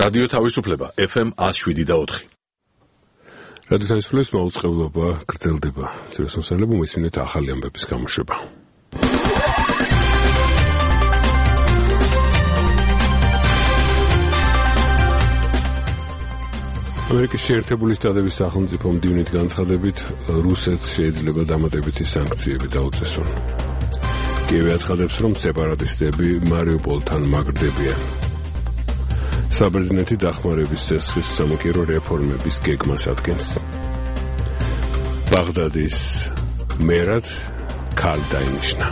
რადიო თავისუფლება FM 107.4. რადიო თავისუფლების მაუწყებლობა გრძელდება. ძიროსმოსალები მოისმინეთ ახალი ამბების გამოშვება. ამერიკის შეერთებული შტატების სახელმწიფო მდივნით განცხადებით, რუსეთს შეიძლება დამატებითი სანქციები დაუწესონ. კიევი აცხადებს, რომ სეპარატისტები მარიუპოლთან მაგრდებიან. საბერძნეთი დახმარების ცესხის სამაგიერო რეფორმების გეგმას ადგენს. ბაღდადის მერად ქალ დაინიშნა.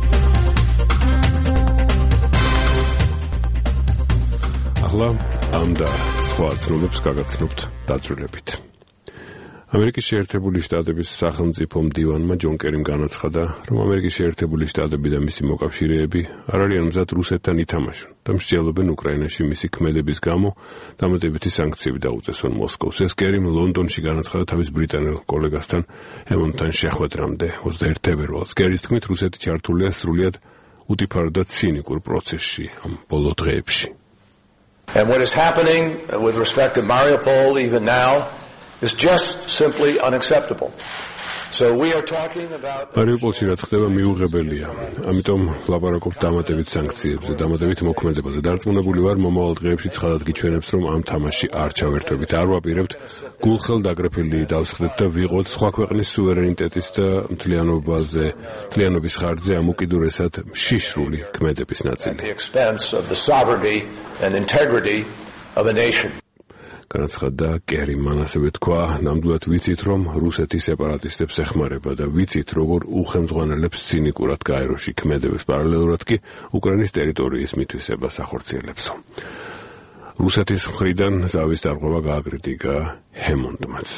ახლა ამ და სხვა ცნობებს გაგაცნობთ დაწვრილებით. ამერიკის შეერთებული შტატების სახელმწიფო მდივანმა ჯონ კერიმ განაცხადა, რომ ამერიკის შეერთებული შტატები და მისი მოკავშირეები არ არიან მზად რუსეთთან ითამაშონ და მსჯელობენ უკრაინაში მისი ქმედების გამო დამატებითი სანქციები დაუწესონ მოსკოვს. ეს კერიმ ლონდონში განაცხადა თავის ბრიტანელ კოლეგასთან ემონთან შეხვედრამდე 21 თებერვალს. კერის თქმით, რუსეთი ჩართულია სრულიად უტიფარო და ცინიკურ პროცესში ამ ბოლო დღეებში. And what is happening with respect to Mariupol even now is just simply unacceptable. So we are talking about Mariupolში რაც ხდება მიუღებელია. ამიტომ ვლაპარაკობ დამატებით სანქციებზე, დამატებით მოქმედებაზე. დარწმუნებული ვარ, მომავალ დღეებში ცხადად გიჩვენებს, რომ ამ თამაშში არ ჩავერთვებით. არ ვაპირებთ გულხელ დაგრაფილი დავსხდეთ და ვიყოთ სხვა ქვეყნის სუვერენიტეტის და მთლიანობის ხარჯზე ამ უკიდურესად შიშრული ქმედების ნაწილი. the expense of the sovereignty and integrity of a nation. განაცხადა კერიმ, მან ასევე თქვა, ნამდვილად ვიცით, რომ რუსეთი სეპარატისტებს ეხმარება და ვიცით, როგორ უხელმძღვანელებს ცინიკურად გაეროში ქმედებს, პარალელურად კი უკრაინის ტერიტორიის მითვისებას ახორციელებსო. რუსეთის მხრიდან ზავის დარღვევა გააკრიტიკა ჰემონტმაც.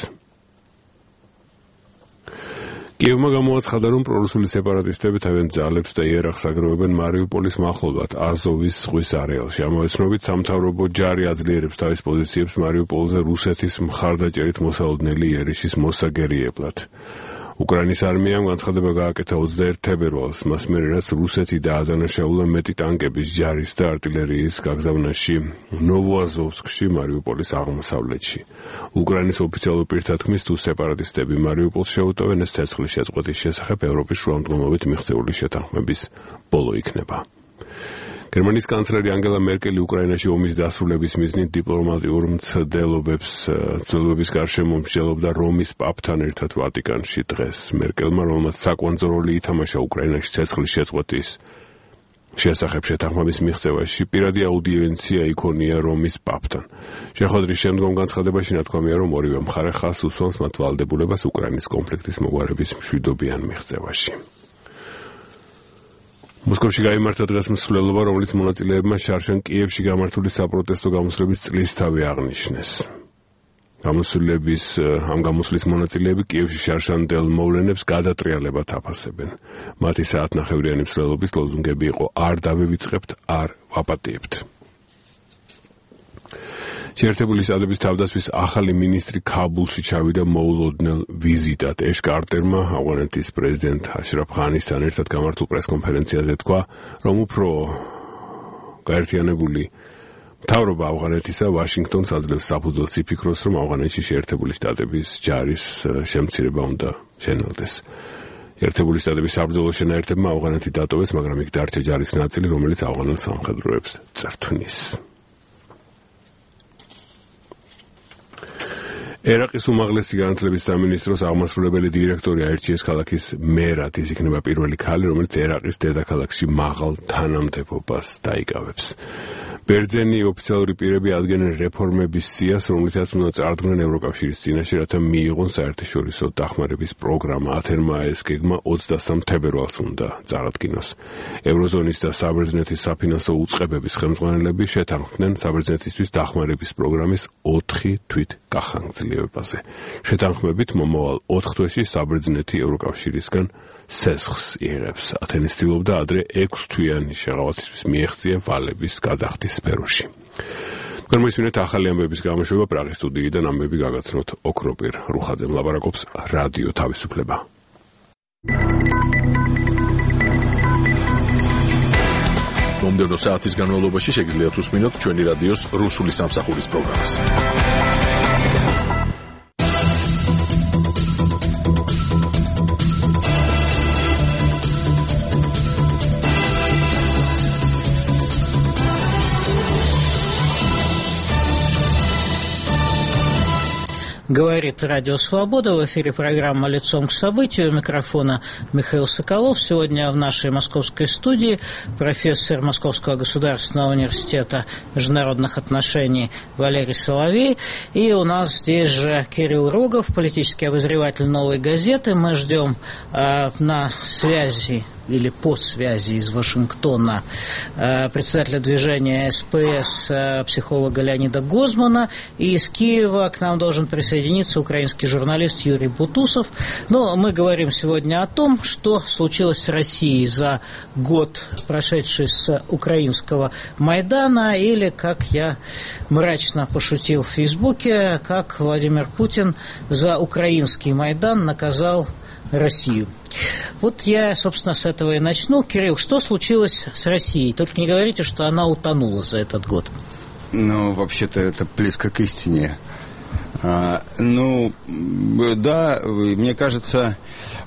კიევმა გამოაცხადა, რომ პრორუსული სეპარატისტები თავიანთ ძალებს და იერარხს აგროვებენ მარიუპოლის მახლობლად, აზოვის ზღვის არეალში. ამავე ცნობით, სამთავრობო ჯარი აძლიერებს თავის პოზიციებს მარიუპოლზე რუსეთის მხარდაჭერით მოსალოდნელი იერიშის მოსაგერიებლად. უკრაინის არმიამ განცხადება გააკეთა 21 თებერვალს, მას მერე რაც რუსეთი დაადანაშაულა მეტი ტანკების ჯარის და არტილერიის გაგზავნაში ნოვოაზოვსკში, მარიუპოლის აღმოსავლეთში. უკრაინის ოფიციალურ პირთა თქმის, თუ სეპარატისტები მარიუპოლს შეუტოვენ, ეს ცეცხლის შეწყვეტის შესახებ ევროპის შუამდგომლობით მიღწეული შეთანხმების ბოლო იქნება. გერმანიის კანცლერი ანგელა მერკელი უკრაინაში ომის დასრულების მიზნით დიპლომატიურ მცდელობების გარშემო მსჯელობდა რომის პაპთან ერთად ვატიკანში დღეს. მერკელმა, რომელმაც საკვანძო როლი ითამაშა უკრაინაში ცეცხლის შეწყვეტის შესახებ შეთანხმების მიღწევაში, პირადი აუდიენცია იქონია რომის პაპთან. შეხვედრის შემდგომ განცხადებაში ნათქვამია, რომ ორივე მხარე ხაზს უსვამს მათ ვალდებულებას უკრაინის კონფლიქტის მოგვარების მშვიდობიან მიღწევაში. მოსკოვში გაიმართა დღეს მსვლელობა, რომლის მონაწილეებმა შარშან კიევში გამართული საპროტესტო გამოსვლების წლისთავი აღნიშნეს. ამ გამოსვლის მონაწილეები კიევში შარშანდელ მოვლენებს გადატრიალებად აფასებენ. მათი საათნახევრიანი მსვლელობის ლოზუნგები იყო არ დავივიწყებთ, არ ვაპატიებთ. შეერთებული შტატების თავდაცვის ახალი მინისტრი ქაბულში ჩავიდა მოულოდნელ ვიზიტად. ეშ კარტერმა ავღანეთის პრეზიდენტ აშრაფ ღანისთან ერთად გამართულ პრესკონფერენციაზე თქვა, რომ უფრო გაერთიანებული მთავრობა ავღანეთისა ვაშინგტონს აძლევს საფუძველს იფიქროს, რომ ავღანეთში შეერთებული შტატების ჯარის შემცირება უნდა შენელდეს. შეერთებული შტატების საბრძოლო შენაერთებმა ავღანეთი დატოვეს, მაგრამ იქ დარჩა ჯარის ნაწილი, რომელიც ავღანელ სამხედროებს წერტვნის. ერაყის უმაღლესი განათლების სამინისტროს აღმასრულებელი დირექტორი აირჩიეს ქალაქის მერად. ის იქნება პირველი ქალი, რომელიც ერაყის დედაქალაქში მაღალ თანამდებობას დაიკავებს. ბერძენი ოფიციალური პირები ადგენენ რეფორმების სიას, რომლითაც უნდა წარდგნენ ევროკავშირის წინაშე, რათა მიიღონ საერთაშორისო დახმარების პროგრამა. ათენმა ეს გეგმა 23 თებერვალს უნდა წარადგინოს. ევროზონის და საბერძნეთის საფინანსო უწყებების ხელმძღვანელები შეთანხმდნენ საბერძნეთისთვის დახმარების პროგრამის 4 თვით გახანგრძლივებაზე. შეთანხმებით მომავალ 4 თვეში საბერძნეთი ევროკავშირისგან სესხს იღებს. ათენი ცდილობდა ადრე 6 თვიანი შეღავათისთვის მიეღწია ვალების გადახდის სფეროში. თქვენ მოისმინეთ ახალი ამბების გამოშვება პრაღის სტუდიიდან. ამბები გაგაცნოთ ოქროპირ რუხაძემ. ლაპარაკობს რადიო თავისუფლება. მომდევნო საათის განმავლობაში შეგიძლიათ უსმინოთ ჩვენი რადიოს რუსული სამსახურის პროგრამას. Говорит Радио Свобода. В эфире программа «Лицом к событию». У микрофона Михаил Соколов. Сегодня в нашей московской студии профессор Московского государственного университета международных отношений Валерий Соловей. И у нас здесь же Кирилл Рогов, политический обозреватель «Новой газеты». Мы ждем на связи или по связи из Вашингтона председателя движения СПС, психолога Леонида Гозмана, и из Киева к нам должен присоединиться украинский журналист Юрий Бутусов. Но мы говорим сегодня о том, что случилось с Россией за год, прошедший с украинского Майдана, или, как я мрачно пошутил в Фейсбуке, как Владимир Путин за украинский Майдан наказал Россию. Вот я, собственно, с этого и начну. Кирилл, что случилось с Россией? Только не говорите, что она утонула за этот год. Ну, вообще-то это близко к истине. Да, мне кажется,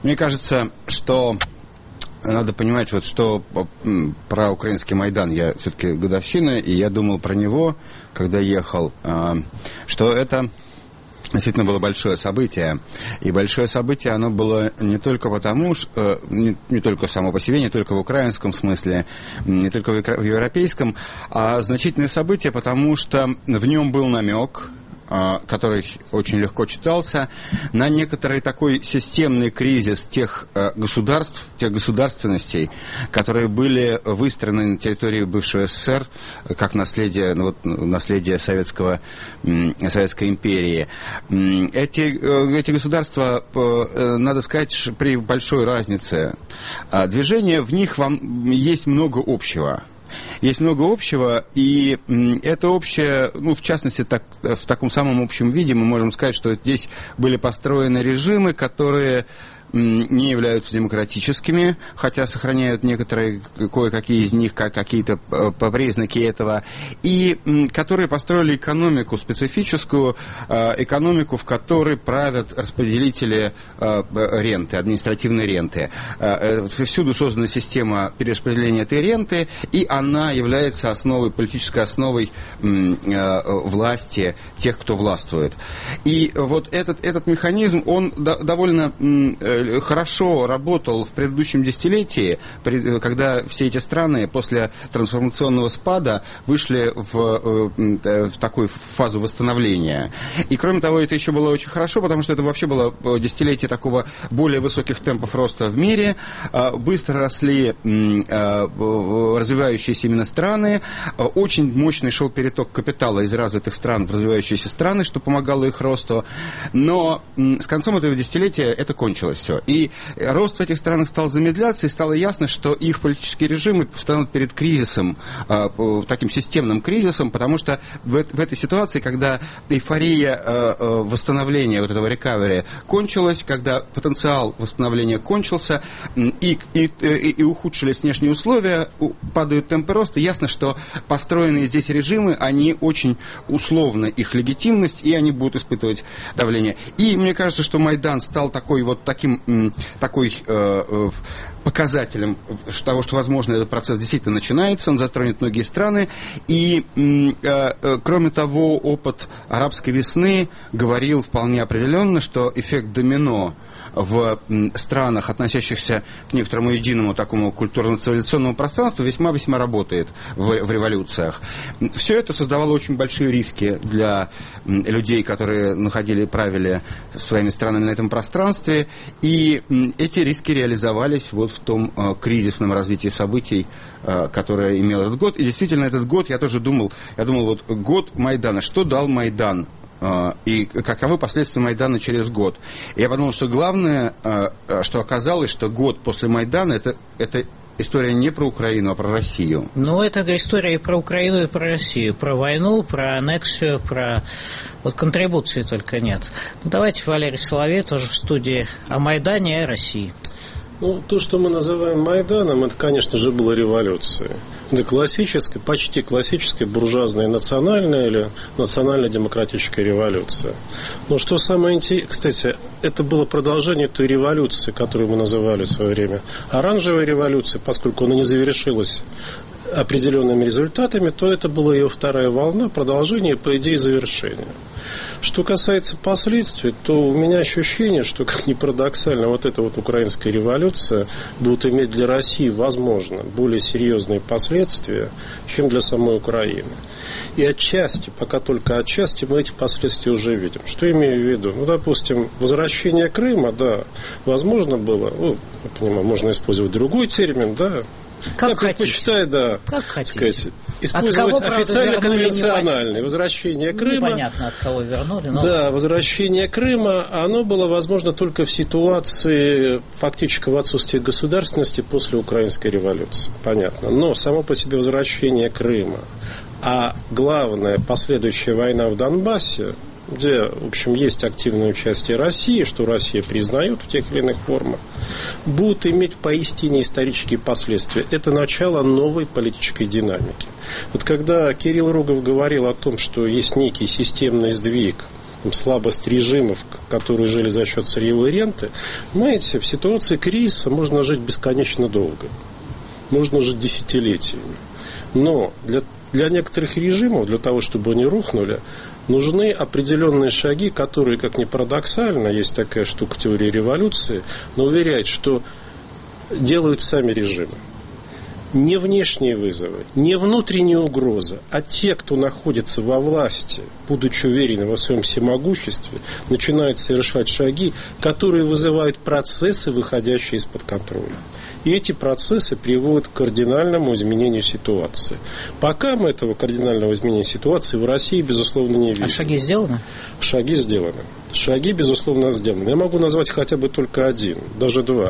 что надо понимать, вот что про украинский Майдан. Я все-таки годовщина, и я думал про него, когда ехал, что это действительно было большое событие. И большое событие, оно было не только потому, что не только само по себе, не только в украинском смысле, не только в европейском, а значительное событие, потому что в нем был намек, который очень легко читался, на некоторый такой системный кризис тех государств, тех государственностей, которые были выстроены на территории бывшего СССР как наследие Советской империи. Эти государства, надо сказать, при большой разнице движения, в них есть много общего. Есть много общего, и это общее, в частности, в таком самом общем виде мы можем сказать, что здесь были построены режимы, которые не являются демократическими, хотя сохраняют некоторые, кое-какие из них, какие-то признаки этого, и которые построили экономику специфическую, экономику, в которой правят распределители ренты, административной ренты. Всюду создана система перераспределения этой ренты, и она является основой, политической основой власти тех, кто властвует. И вот этот механизм, он довольно хорошо работал в предыдущем десятилетии, когда все эти страны после трансформационного спада вышли в такую фазу восстановления. И кроме того, это еще было очень хорошо, потому что это вообще было десятилетие такого более высоких темпов роста в мире, быстро росли развивающиеся именно страны, очень мощный шел переток капитала из развитых стран в развивающиеся страны, что помогало их росту. Но с концом этого десятилетия это кончилось все. И рост в этих странах стал замедляться, и стало ясно, что их политические режимы встанут перед кризисом, таким системным кризисом, потому что в этой ситуации, когда эйфория восстановления, вот этого recovery кончилась, когда потенциал восстановления кончился, и ухудшились внешние условия, падают темпы роста, ясно, что построенные здесь режимы, они очень условны, их легитимность, и они будут испытывать давление. И мне кажется, что Майдан стал таким показателем того, что, возможно, этот процесс действительно начинается, он затронет многие страны, и, кроме того, опыт арабской весны говорил вполне определенно, что эффект домино в странах, относящихся к некоторому единому такому культурно-цивилизационному пространству, весьма-весьма работает в революциях. Все это создавало очень большие риски для людей, которые правили своими странами на этом пространстве, и эти риски реализовались вот в том кризисном развитии событий, которое имел этот год. И действительно, этот год, я думал, вот год Майдана, что дал Майдан? И каковы последствия Майдана через год. И я подумал, что главное, что оказалось, что год после Майдана это история не про Украину, а про Россию. Ну, это история и про Украину, и про Россию. Про войну, про аннексию, про... Вот контрибуции только нет. Ну, давайте Валерий Соловей тоже в студии о Майдане и о России. Ну, то, что мы называем Майданом, это, конечно же, была революция. Это классическая, почти классическая буржуазная национальная или национально-демократическая революция. Но что самое интересное, кстати, это было продолжение той революции, которую мы называли в свое время оранжевой революцией, поскольку она не завершилась определенными результатами, то это была ее вторая волна, продолжение, по идее, завершения. Что касается последствий, то у меня ощущение, что, как ни парадоксально, вот эта вот украинская революция будет иметь для России, возможно, более серьезные последствия, чем для самой Украины. И отчасти, пока только отчасти, мы эти последствия уже видим. Что имею в виду? Ну, допустим, возвращение Крыма, да, возможно было, ну, я понимаю, можно использовать другой термин, да. Как я хотите. Предпочитаю, да, как хотите. Сказать, использовать кого, правда, официально конвенциональное возвращение Крыма. Непонятно, от кого вернули. Но... Да, возвращение Крыма, оно было возможно только в ситуации фактического отсутствия государственности после Украинской революции. Понятно. Но само по себе возвращение Крыма, а главное, последующая война в Донбассе, где, в общем, есть активное участие России, что Россия признает в тех или иных формах, будут иметь поистине исторические последствия. Это начало новой политической динамики. Вот когда Кирилл Рогов говорил о том, что есть некий системный сдвиг, слабость режимов, которые жили за счет сырьевой ренты, понимаете, в ситуации кризиса можно жить бесконечно долго. Можно жить десятилетиями. Но для некоторых режимов, для того, чтобы они рухнули, нужны определенные шаги, которые, как ни парадоксально, есть такая штука теории революции, но уверяет, что делают сами режимы. Не внешние вызовы, не внутренние угрозы, а те, кто находится во власти, будучи уверены во своем всемогуществе, начинают совершать шаги, которые вызывают процессы, выходящие из-под контроля. И эти процессы приводят к кардинальному изменению ситуации. Пока мы этого кардинального изменения ситуации в России, безусловно, не видим. А шаги сделаны? Шаги сделаны. Шаги, безусловно, сделаны. Я могу назвать хотя бы только один, даже два.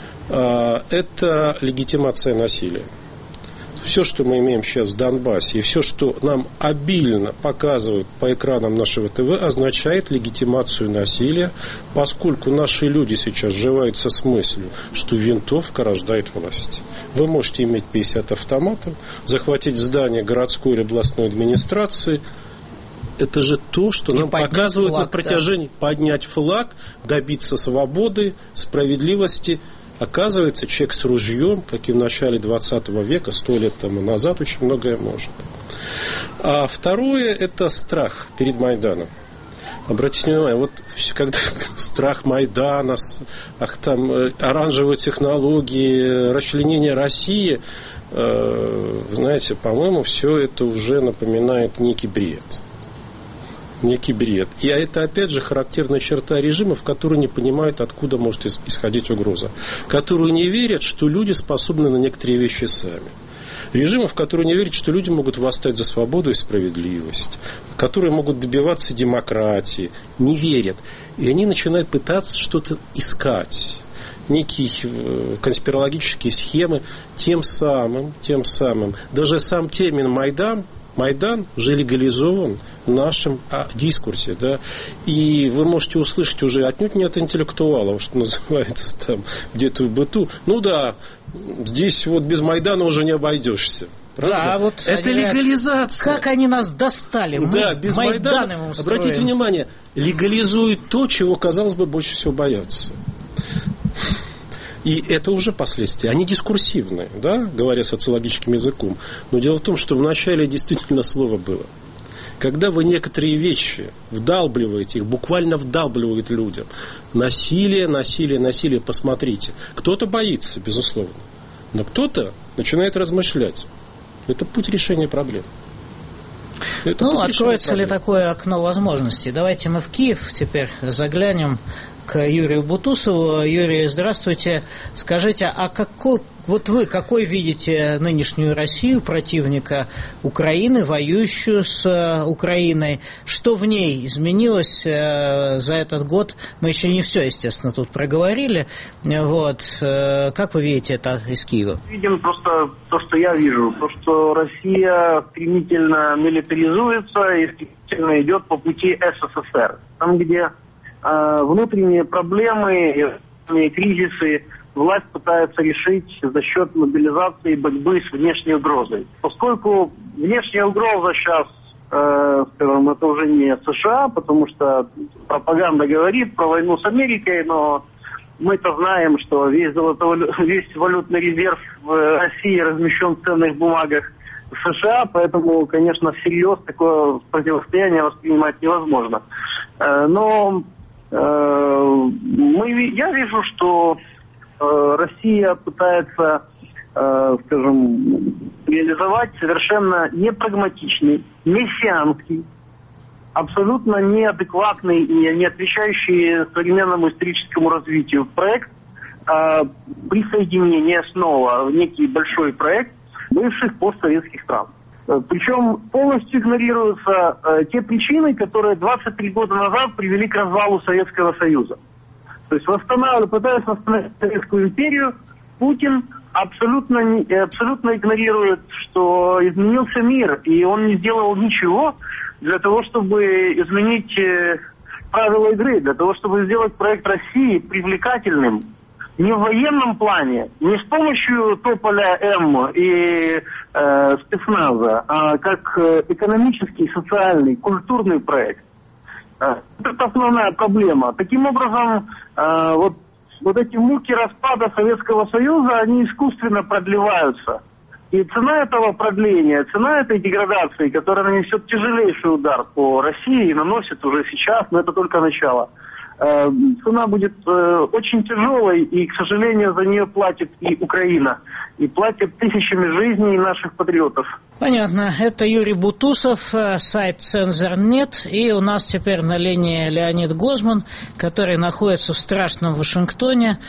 Это легитимация насилия. Все, что мы имеем сейчас в Донбассе, и все, что нам обильно показывают по экранам нашего ТВ, означает легитимацию насилия, поскольку наши люди сейчас сживаются с мыслью, что винтовка рождает власть. Вы можете иметь 50 автоматов, захватить здание городской или областной администрации. Это же то, что нам показывают флаг, на протяжении. Да. Поднять флаг, добиться свободы, справедливости. Оказывается, человек с ружьем, как и в начале 20 века, 100 лет тому назад, очень многое может. А второе – это страх перед Майданом. Обратите внимание, вот когда страх Майдана, оранжевые технологии, расчленение России, знаете, по-моему, все это уже напоминает некий бред. Некий бред. И это, опять же, характерная черта режимов, которые не понимают, откуда может исходить угроза. Которые не верят, что люди способны на некоторые вещи сами. Режимов, которые не верят, что люди могут восстать за свободу и справедливость. Которые могут добиваться демократии. Не верят. И они начинают пытаться что-то искать. Некие конспирологические схемы. Тем самым, даже сам термин Майдан уже легализован в нашем дискурсе, да, и вы можете услышать уже отнюдь не от интеллектуалов, что называется там где-то в быту. Ну да, здесь вот без Майдана уже не обойдешься. Правда? Да, вот это легализация. Как они нас достали? Да, без Майдана. Обратите внимание, легализуют то, чего, казалось бы, больше всего боятся. И это уже последствия. Они дискурсивные, да, говоря социологическим языком. Но дело в том, что вначале действительно слово было. Когда вы некоторые вещи вдалбливаете, их буквально вдалбливают людям. Насилие, посмотрите. Кто-то боится, безусловно. Но кто-то начинает размышлять. Это путь решения проблем. Откроется ли такое окно возможностей? Давайте мы в Киев теперь заглянем к Юрию Бутусову. Юрий, здравствуйте. Скажите, а какой видите нынешнюю Россию, противника Украины, воюющую с Украиной? Что в ней изменилось за этот год? Мы еще не все, естественно, тут проговорили. Вот. Как вы видите это из Киева? Видим просто то, что я вижу. То, что Россия стремительно милитаризуется и стремительно идет по пути СССР. Там, где внутренние проблемы и кризисы власть пытается решить за счет мобилизации и борьбы с внешней угрозой. Поскольку внешняя угроза сейчас, скажем, это уже не США, потому что пропаганда говорит про войну с Америкой, но мы-то знаем, что весь валютный резерв в России размещен в ценных бумагах в США, поэтому, конечно, всерьез такое противостояние воспринимать невозможно. Но я вижу, что Россия пытается, скажем, реализовать совершенно непрагматичный, мессианский, абсолютно неадекватный и не отвечающий современному историческому развитию проект присоединения снова в некий большой проект бывших постсоветских стран. Причем полностью игнорируются те причины, которые 23 года назад привели к развалу Советского Союза. То есть пытаясь восстановить Советскую империю, Путин абсолютно игнорирует, что изменился мир, и он не сделал ничего для того, чтобы изменить правила игры, для того, чтобы сделать проект России привлекательным не в военном плане, не с помощью Тополя М и спецназа, а как экономический, социальный, культурный проект. Это основная проблема. Таким образом, вот эти муки распада Советского Союза, они искусственно продлеваются. И цена этого продления, цена этой деградации, которая нанесет тяжелейший удар по России и наносит уже сейчас, но это только начало, цена будет очень тяжелой, и, к сожалению, за нее платит и Украина. И платит тысячами жизней наших патриотов. Понятно. Это Юрий Бутусов, сайт «Цензор.нет». И у нас теперь на линии Леонид Гозман, который находится в страшном Вашингтоне,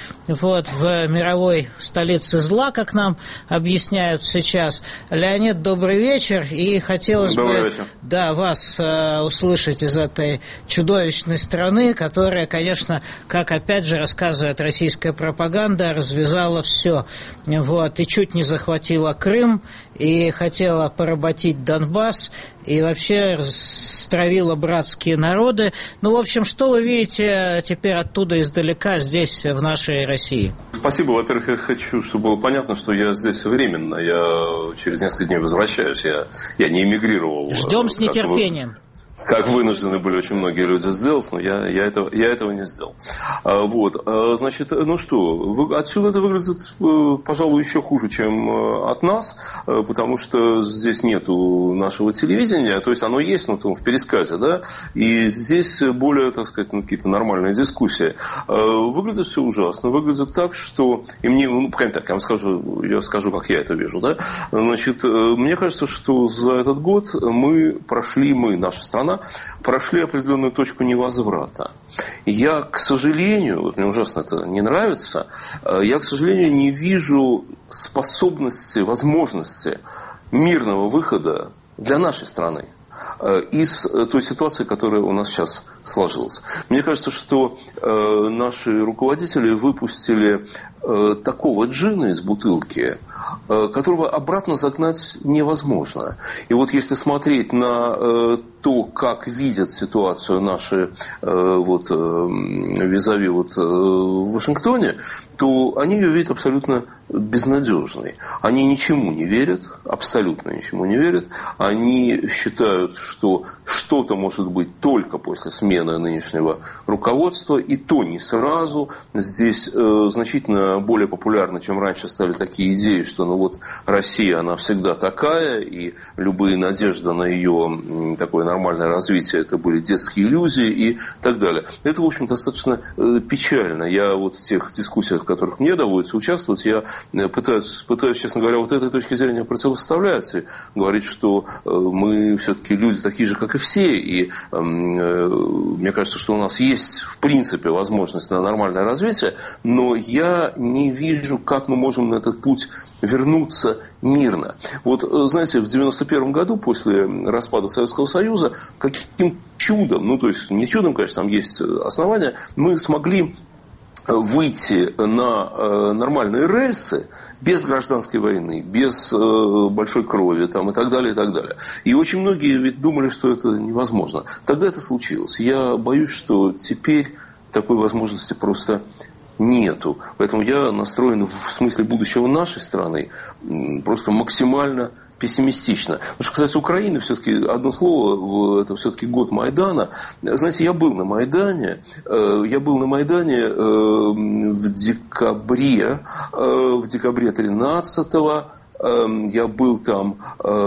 в мировой столице зла, как нам объясняют сейчас. Леонид, добрый вечер. И хотелось бы вас услышать из этой чудовищной страны, которая, конечно, как опять же рассказывает российская пропаганда, развязала все. И чуть не захватила Крым, и хотела поработить Донбасс, и вообще стравила братские народы. В общем, что вы видите теперь оттуда издалека, здесь, в нашей России? Спасибо. Во-первых, я хочу, чтобы было понятно, что я здесь временно. Я через несколько дней возвращаюсь. Я не эмигрировал. Ждем с нетерпением. Как вынуждены были очень многие люди сделать, но я этого не сделал. Значит, отсюда это выглядит, пожалуй, еще хуже, чем от нас, потому что здесь нету нашего телевидения, то есть оно есть, но в пересказе, да, и здесь более, так сказать, какие-то нормальные дискуссии. Выглядит все ужасно, выглядит так, что, и мне, так, я скажу, как я это вижу, да, значит, мне кажется, что за этот год наша страна, прошли определенную точку невозврата. Я, к сожалению, мне ужасно это не нравится, я, к сожалению, не вижу способности, возможности мирного выхода для нашей страны из той ситуации, которая у нас сейчас сложилась. Мне кажется, что наши руководители выпустили такого джина из бутылки, которого обратно загнать невозможно. И если смотреть на то, как видят ситуацию наши визави в Вашингтоне, то они ее видят абсолютно безнадежной. Они ничему не верят, абсолютно ничему не верят. Они считают, что что-то может быть только после смены нынешнего руководства, и то не сразу. Здесь значительно более популярны, чем раньше, стали такие идеи, что Россия, она всегда такая, и любые надежды на ее такое нормальное развитие, это были детские иллюзии и так далее. Это, в общем, достаточно печально. Я в тех дискуссиях, в которых мне доводится участвовать, я пытаюсь, честно говоря, этой точки зрения противопоставлять и говорить, что мы все-таки люди такие же, как и все, и мне кажется, что у нас есть, в принципе, возможность на нормальное развитие, но я не вижу, как мы можем на этот путь вернуться мирно. Знаете, в 1991 году, после распада Советского Союза, каким чудом, то есть не чудом, конечно, там есть основания, мы смогли выйти на нормальные рельсы без гражданской войны, без большой крови и так далее, и так далее. И очень многие ведь думали, что это невозможно. Тогда это случилось. Я боюсь, что теперь такой возможности просто нету. Поэтому я настроен в смысле будущего нашей страны просто максимально пессимистично. Потому что, кстати, Украины, все-таки одно слово, это все-таки год Майдана. Знаете, я был на Майдане в декабре 13-го. Я был там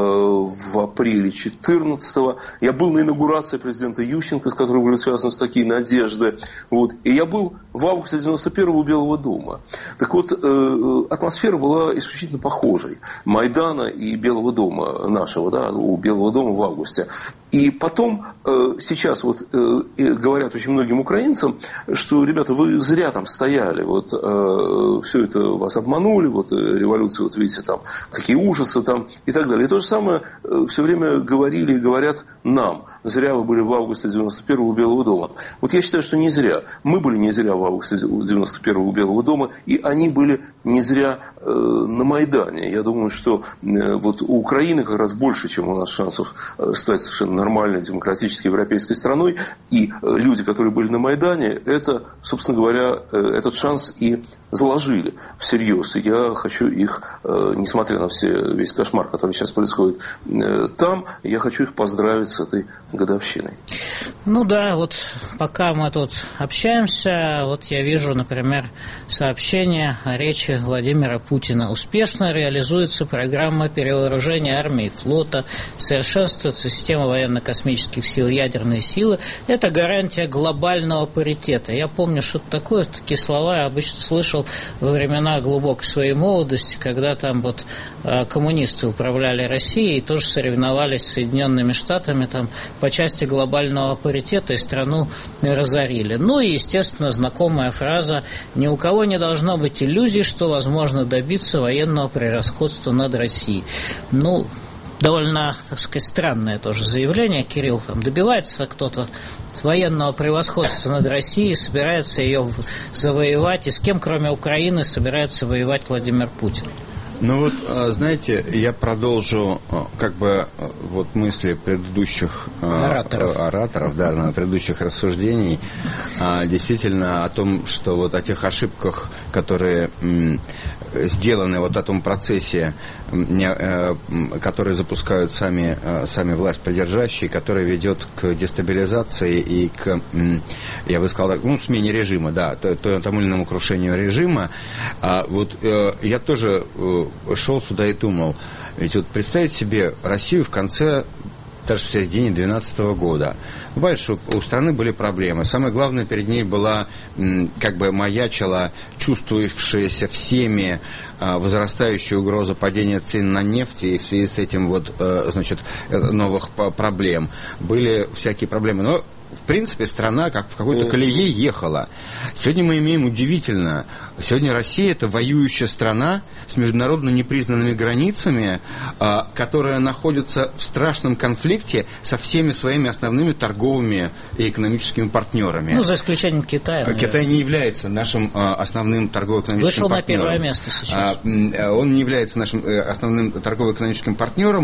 в апреле 14-го. Я был на инаугурации президента Ющенко, с которой были связаны такие надежды. Вот. И я был в августе 91-го у Белого дома. Так вот, атмосфера была исключительно похожей. Майдана и Белого дома нашего, да, у Белого дома в августе. И потом, сейчас вот говорят очень многим украинцам, что, ребята, вы зря там стояли, вот все это вас обманули, вот революция, вот видите, там какие ужасы там и так далее. И то же самое все время говорили и говорят нам. Зря вы были в августе 91-го у Белого дома. Вот я считаю, что не зря. Мы были не зря в августе 91-го у Белого дома, и они были не зря на Майдане. Я думаю, что вот у Украины как раз больше, чем у нас шансов стать совершенно нормальной, демократической, европейской страной. И люди, которые были на Майдане, это, собственно говоря, этот шанс и заложили всерьез. И я хочу их, несмотря на весь кошмар, который сейчас происходит там, я хочу их поздравить с этой годовщиной. Ну да, вот пока мы тут общаемся, вот я вижу, например, сообщение о речи Владимира Путина. Успешно реализуется программа перевооружения армии и флота, совершенствуется система военно-космических сил, ядерные силы. Это гарантия глобального паритета. Я помню, что такое, такие слова я обычно слышал во времена глубокой своей молодости, когда там вот коммунисты управляли Россией и тоже соревновались с Соединенными Штатами там по части глобального паритета и страну разорили. Ну и, естественно, знакомая фраза: ни у кого не должно быть иллюзий, что возможно добиться военного превосходства над Россией. Ну, довольно, так сказать, странное тоже заявление. Кирилл, там добивается кто-то военного превосходства над Россией, собирается ее завоевать, и с кем, кроме Украины, собирается воевать Владимир Путин? Ну вот, знаете, я продолжу как бы вот мысли предыдущих ораторов, да, предыдущих рассуждений, действительно о том, что вот о тех ошибках, которые сделаны вот о том процессе, который запускают сами власть придержащие, который ведет к дестабилизации и к, я бы сказал, смене режима, да, тому или иному крушению режима. Вот я тоже шел сюда и думал, ведь вот представить себе Россию в конце, даже в середине 2012 года. Бывает, что у страны были проблемы. Самое главное, перед ней была, как бы маячила чувствовавшаяся всеми возрастающая угроза падения цен на нефть, и в связи с этим вот, значит, новых проблем. Были всякие проблемы. Но в принципе, страна как в какой-то колее ехала. Сегодня мы имеем удивительно. Сегодня Россия – это воюющая страна с международно непризнанными границами, которая находится в страшном конфликте со всеми своими основными торговыми и экономическими партнерами. Ну, за исключением Китая. Наверное. Китай не является нашим основным торгово-экономическим партнером. Вышел на первое место сейчас. Он не является нашим основным торгово-экономическим партнером.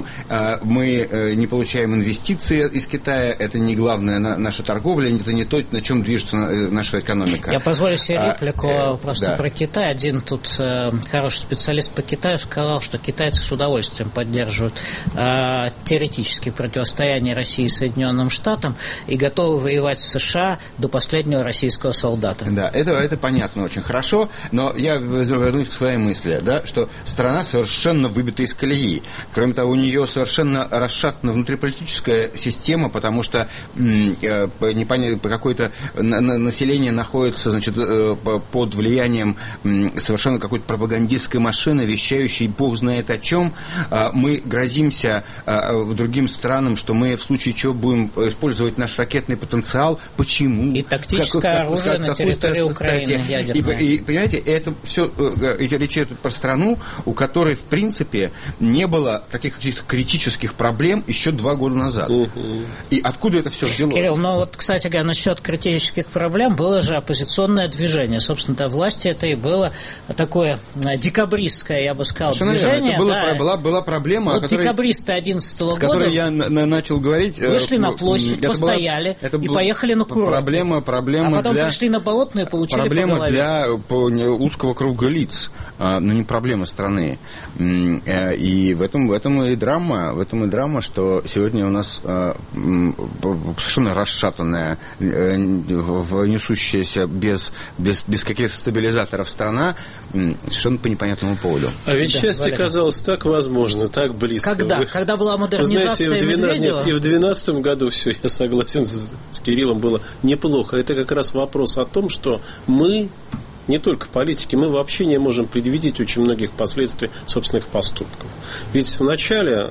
Мы не получаем инвестиции из Китая. Это не главное наша торговля, это не то, на чем движется наша экономика. Я позволю себе реплику просто про Китай. Один тут хороший специалист по Китаю сказал, что китайцы с удовольствием поддерживают теоретические противостояния России и Соединенным Штатам и готовы воевать с США до последнего российского солдата. Да, это понятно очень хорошо, но я вернусь к своей мысли, да, что страна совершенно выбита из колеи. Кроме того, у нее совершенно расшатана внутриполитическая система, потому что непонятно, какое-то население находится, значит, под влиянием совершенно какой-то пропагандистской машины, вещающей бог знает о чем. Мы грозимся другим странам, что мы в случае чего будем использовать наш ракетный потенциал. Почему? И тактическое оружие на территории Украины ядерное. И понимаете, это все речь идет про страну, у которой в принципе не было таких каких-то критических проблем еще 2 года назад. И откуда это все взялось? Кирилл, вот, кстати говоря, насчет критических проблем было же оппозиционное движение. Собственно, до власти это и было такое декабристское, я бы сказал, движение. Это была проблема, вот декабристы 2011 года, с которой я начал говорить. Вышли на площадь, постояли и поехали на курорт. Проблема а потом пришли на Болотную и получили проблема по голове. для узкого круга лиц, но не проблема страны. И в этом и драма, что сегодня у нас совершенно расшатанная, несущаяся без каких-то стабилизаторов страна, совершенно по непонятному поводу. А ведь счастье казалось так возможно, так близко. Когда была модернизация Медведева? И в 2012 году, все, я согласен с Кириллом, было неплохо. Это как раз вопрос о том, что мы, не только политики, мы вообще не можем предвидеть очень многих последствий собственных поступков. Ведь в начале,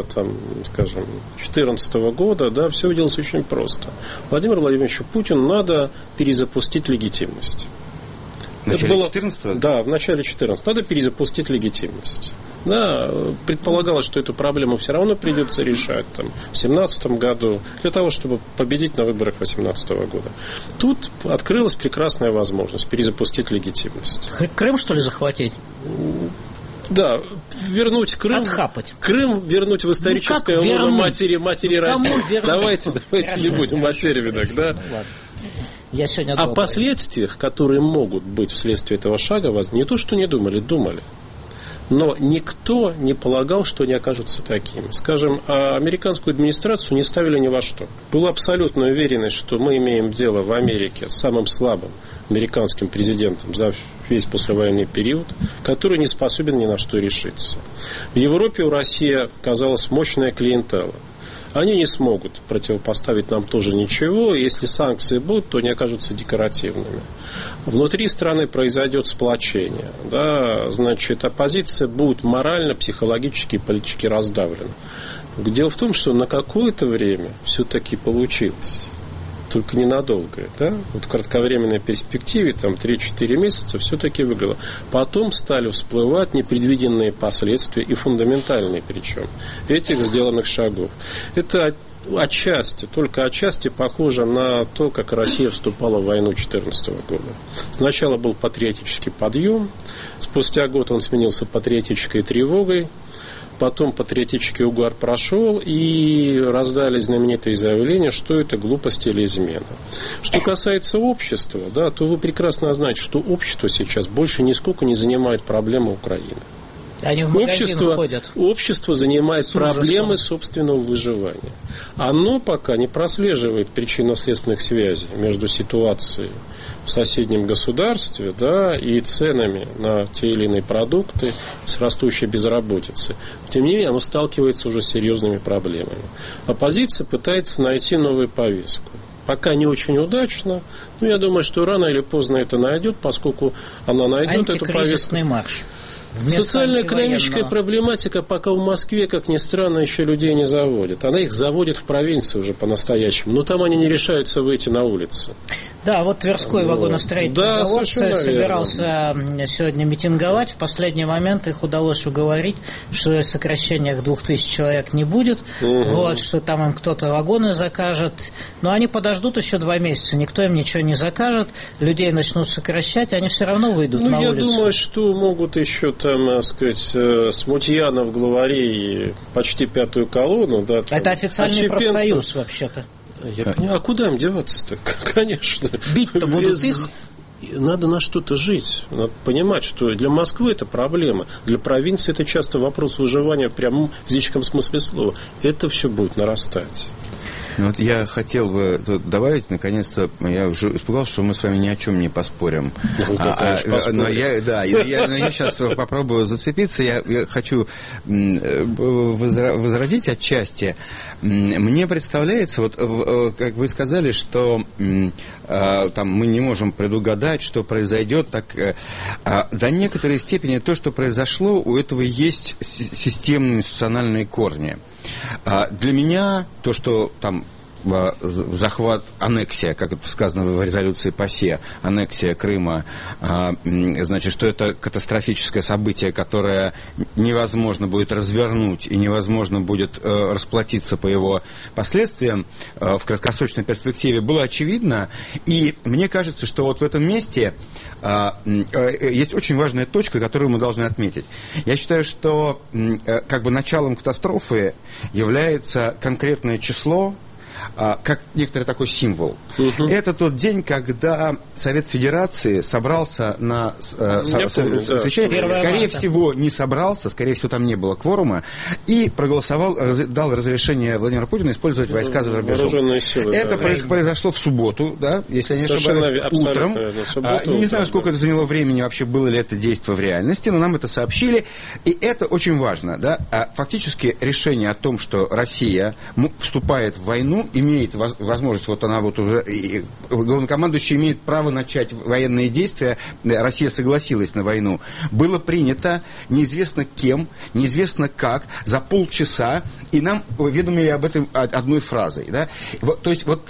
2014 года, все делалось очень просто. Владимиру Владимировичу Путину надо перезапустить легитимность. В начале 14-го? Да, в начале 14-го. Надо перезапустить легитимность. Да, предполагалось, что эту проблему все равно придется решать в 2017 году, для того, чтобы победить на выборах 2018 года. Тут открылась прекрасная возможность перезапустить легитимность. Крым, что ли, захватить? Да, вернуть Крым. Отхапать. Крым вернуть в историческое лоно матери России. Давайте не будем о терминах, да? О последствиях, которые могут быть вследствие этого шага, не то, что не думали. Но никто не полагал, что они окажутся такими. Скажем, американскую администрацию не ставили ни во что. Была абсолютная уверенность, что мы имеем дело в Америке с самым слабым американским президентом за весь послевоенный период, который не способен ни на что решиться. В Европе у России оказалась мощная клиентела. Они не смогут противопоставить нам тоже ничего, и если санкции будут, то они окажутся декоративными. Внутри страны произойдет сплочение, значит, оппозиция будет морально, психологически и политически раздавлена. Дело в том, что на какое-то время все-таки получилось. Только ненадолго, Вот в кратковременной перспективе, 3-4 месяца, все-таки выиграло. Потом стали всплывать непредвиденные последствия, и фундаментальные причем, этих сделанных шагов. Это только отчасти похоже на то, как Россия вступала в войну 2014 года. Сначала был патриотический подъем, спустя год он сменился патриотической тревогой, потом патриотический угар прошел, и раздали знаменитые заявления, что это глупость или измена. Что касается общества, то вы прекрасно знаете, что общество сейчас больше нисколько не занимает проблемы Украины. Они в магазин ходят. Общество занимает проблемы собственного выживания. Оно пока не прослеживает причинно-следственных связей между ситуацией в соседнем государстве и ценами на те или иные продукты с растущей безработицей. Тем не менее, оно сталкивается уже с серьезными проблемами. Оппозиция пытается найти новую повестку. Пока не очень удачно, но я думаю, что рано или поздно это найдет, поскольку она найдет эту повестку. Антикризисный марш. Социально-экономическая проблематика пока в Москве, как ни странно, еще людей не заводит. Она их заводит в провинции уже по-настоящему. Но там они не решаются выйти на улицу. Да, вот Тверской вагоностроительный завод собирался сегодня митинговать. В последний момент их удалось уговорить, что сокращения к 2000 человек не будет. Что там им кто-то вагоны закажет. Но они подождут еще 2 месяца. Никто им ничего не закажет. Людей начнут сокращать, они все равно выйдут на улицу. Я думаю, что могут еще смутьянов, главарей, почти 5-ю колонну. Это официальный профсоюз, вообще-то. Я понимаю, а куда им деваться-то? Конечно. Бить-то будут их. Надо на что-то жить. Надо понимать, что для Москвы это проблема. Для провинции это часто вопрос выживания в прямом физическом смысле слова. Это все будет нарастать. Вот я хотел бы тут добавить, наконец-то, я уже испугался, что мы с вами ни о чем не поспорим. Но я сейчас попробую зацепиться. Я хочу возразить отчасти. Мне представляется, как вы сказали, что там мы не можем предугадать, что произойдет. До некоторой степени то, что произошло, у этого есть системные институциональные корни. Для меня то, что там захват, аннексия, как это сказано в резолюции ПАСЕ, аннексия Крыма, значит, что это катастрофическое событие, которое невозможно будет развернуть и невозможно будет расплатиться по его последствиям в краткосрочной перспективе, было очевидно. И мне кажется, что вот в этом месте есть очень важная точка, которую мы должны отметить. Я считаю, что как бы началом катастрофы является конкретное число, как некоторый такой символ. Это тот день, когда Совет Федерации собрался на совещание, скорее всего, не собрался, скорее всего, там не было кворума, и проголосовал, дал разрешение Владимиру Путину использовать войска за рубежом. Это произошло в субботу, да, если я не ошибаюсь, утром. Не знаю, сколько это заняло времени, вообще было ли это действие в реальности, но нам это сообщили, и это очень важно. Да? Фактически решение о том, что Россия вступает в войну, имеет возможность, вот она вот уже, главнокомандующий имеет право начать военные действия, Россия согласилась на войну, было принято неизвестно кем, неизвестно как, за полчаса, и нам уведомили об этом одной фразой. Да? То есть вот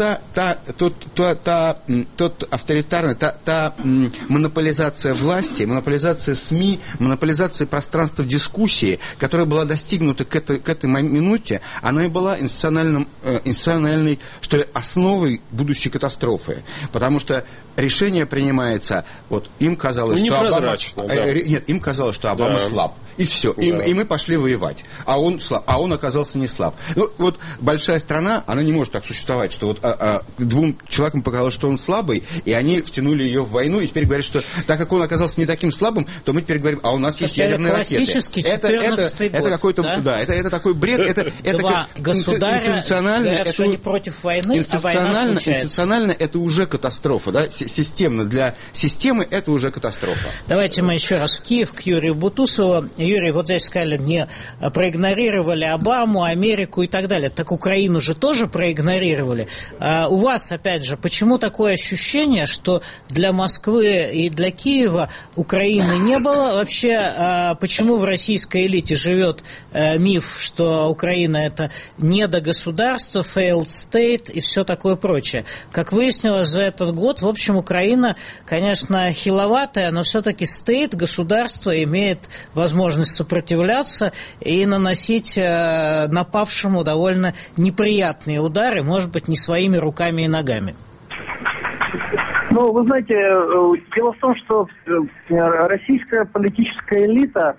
тот авторитарный, та монополизация власти, монополизация СМИ, монополизация пространства дискуссии, которая была достигнута к этой минуте, она и была институциональной, что ли, основой будущей катастрофы. Потому что решение принимается, вот им казалось, что Обама... Нет, им казалось, что Обама слаб. И все. И мы пошли воевать. А он слаб. А он оказался не слаб. Ну, вот большая страна, она не может так существовать, что вот двум человекам показалось, что он слабый, и они втянули ее в войну, и теперь говорят, что так как он оказался не таким слабым, то мы теперь говорим, а у нас есть ядерные ракеты. Это какой-то, да, это такой бред, это институционально, говорят, что они против войны, а война случается. Институционально это уже катастрофа, да, системно для системы это уже катастрофа. Давайте мы еще раз в Киев к Юрию Бутусову. Юрий, вот здесь сказали, не проигнорировали Обаму, Америку и так далее. Так Украину же тоже проигнорировали. У вас, опять же, почему такое ощущение, что для Москвы и для Киева Украины не было? Вообще, почему в российской элите живет миф, что Украина это недогосударство, failed state и все такое прочее? Как выяснилось за этот год, в общем, Украина, конечно, хиловатая, но все-таки стейт, государство, имеет возможность сопротивляться и наносить напавшему довольно неприятные удары, может быть, не своими руками и ногами. Ну, вы знаете, дело в том, что российская политическая элита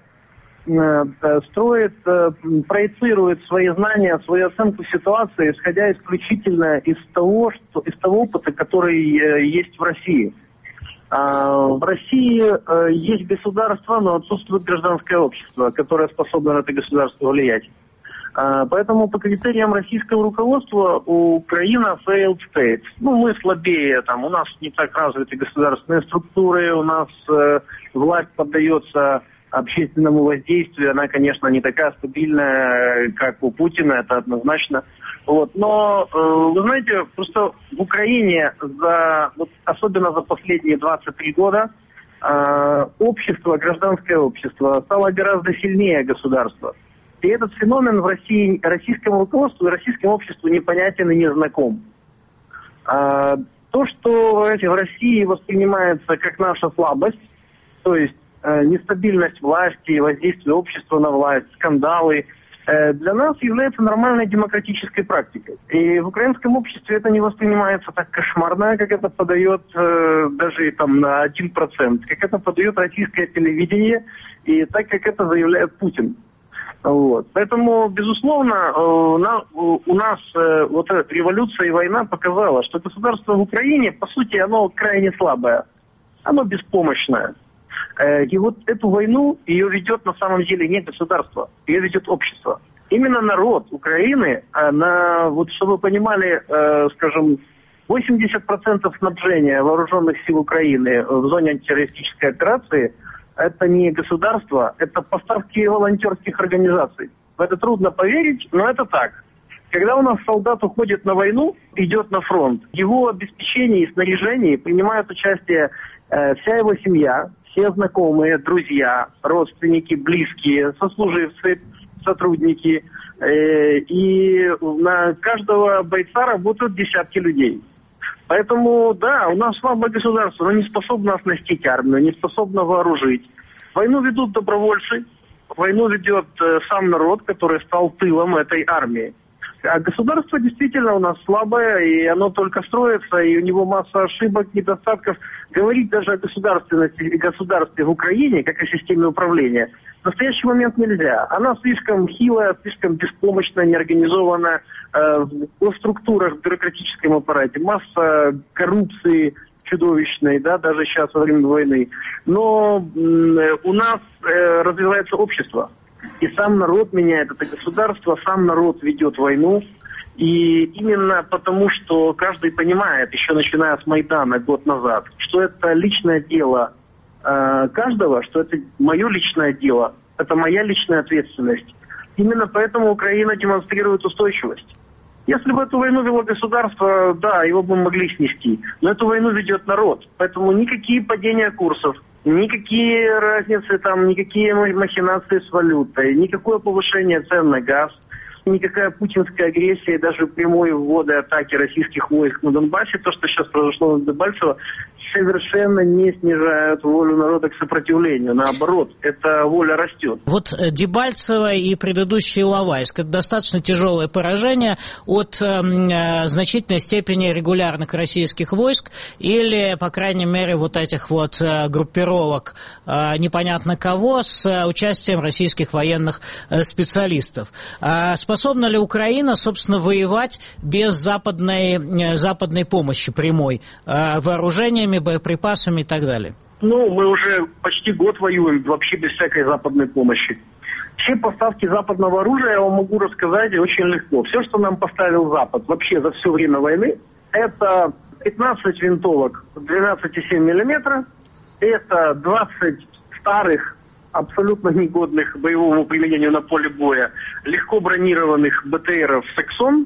проецирует свои знания, свою оценку ситуации, исходя исключительно из того опыта, который есть в России. В России есть государство, но отсутствует гражданское общество, которое способно на это государство влиять. Поэтому по критериям российского руководства Украина failed state. Ну, мы слабее, там, у нас не так развиты государственные структуры, у нас власть поддается общественному воздействию, она, конечно, не такая стабильная, как у Путина, это однозначно. Вот. Но, вы знаете, просто в Украине, особенно за последние 23 года, общество, гражданское общество стало гораздо сильнее государства. И этот феномен в России, российскому руководству и российскому обществу непонятен и не знаком. То, что в России воспринимается как наша слабость, то есть нестабильность власти, воздействие общества на власть, скандалы, для нас является нормальной демократической практикой. И в украинском обществе это не воспринимается так кошмарно, как это подает даже там на 1%, как это подает российское телевидение и так, как это заявляет Путин. Вот. Поэтому, безусловно, у нас вот эта революция и война показала, что государство в Украине, по сути, оно крайне слабое, оно беспомощное. И вот эту войну, ее ведет на самом деле не государство, ее ведет общество. Именно народ Украины, вот чтобы вы понимали, скажем, 80% снабжения вооруженных сил Украины в зоне антитеррористической операции – это не государство, это поставки волонтерских организаций. В это трудно поверить, но это так. Когда у нас солдат уходит на войну, идет на фронт, в его обеспечении и снаряжении принимают участие вся его семья, все знакомые, друзья, родственники, близкие, сослуживцы, сотрудники, и на каждого бойца работают десятки людей. Поэтому, да, у нас слабое государство, оно не способно оснастить армию, не способно вооружить. Войну ведут добровольцы, войну ведет сам народ, который стал тылом этой армии. А государство действительно у нас слабое, и оно только строится, и у него масса ошибок, недостатков. Говорить даже о государственности и государстве в Украине, как о системе управления, в настоящий момент нельзя. Она слишком хилая, слишком беспомощная, неорганизованная в структурах, в бюрократическом аппарате. Масса коррупции чудовищной, да, даже сейчас во время войны. Но у нас развивается общество. И сам народ меняет это государство, сам народ ведет войну. И именно потому, что каждый понимает, еще начиная с Майдана год назад, что это личное дело каждого, что это мое личное дело, это моя личная ответственность. Именно поэтому Украина демонстрирует устойчивость. Если бы эту войну вело государство, да, его бы могли снести. Но эту войну ведет народ. Поэтому никакие падения курсов, никакие разницы, там, никакие махинации с валютой, никакое повышение цен на газ, никакая путинская агрессия, даже прямой вводы атаки российских войск на Донбассе, то, что сейчас произошло на Дебальцево, совершенно не снижают волю народа к сопротивлению. Наоборот, эта воля растет. Вот Дебальцево и предыдущий Иловайск – это достаточно тяжелое поражение от значительной степени регулярных российских войск или, по крайней мере, вот этих вот группировок непонятно кого с участием российских военных специалистов. Способна ли Украина, собственно, воевать без западной помощи прямой, вооружениями, боеприпасами и так далее? Ну, мы уже почти год воюем вообще без всякой западной помощи. Все поставки западного оружия, я вам могу рассказать очень легко. Все, что нам поставил Запад вообще за все время войны, это 15 винтовок 12,7 мм, это 20 старых, абсолютно негодных к боевому применению на поле боя, легко бронированных БТРов «Саксон».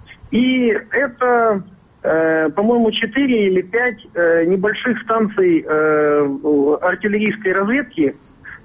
И это, по-моему, 4 или 5 небольших станций артиллерийской разведки,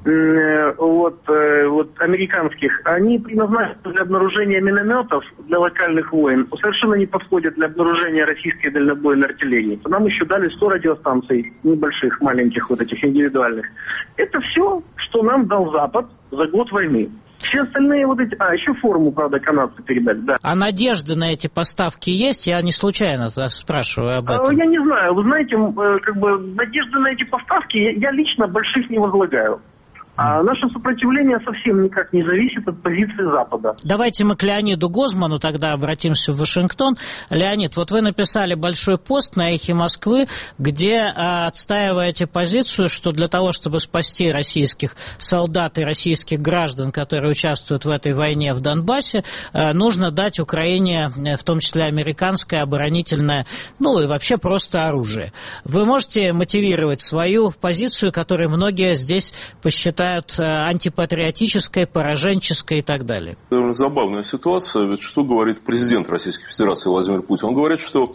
вот американских. Они предназначены для обнаружения минометов для локальных войн, совершенно не подходят для обнаружения российской дальнобойной артиллерии. Нам еще дали 100 радиостанций небольших, маленьких, вот этих индивидуальных. Это все, что нам дал Запад за год войны. Все остальные вот эти... еще форму, правда, канадцы передали, да. А надежды на эти поставки есть? Я не случайно спрашиваю об этом. Я не знаю. Вы знаете, как бы надежды на эти поставки я лично больших не возлагаю. А наше сопротивление совсем никак не зависит от позиции Запада. Давайте мы к Леониду Гозману тогда обратимся в Вашингтон. Леонид, вот вы написали большой пост на «Эхе Москвы», где отстаиваете позицию, что для того, чтобы спасти российских солдат и российских граждан, которые участвуют в этой войне в Донбассе, нужно дать Украине, в том числе американское, оборонительное, ну и вообще просто оружие. Вы можете мотивировать свою позицию, которую многие здесь посчитают антипатриотической, пораженческой и так далее? Довольно забавная ситуация. Ведь что говорит президент Российской Федерации Владимир Путин? Он говорит, что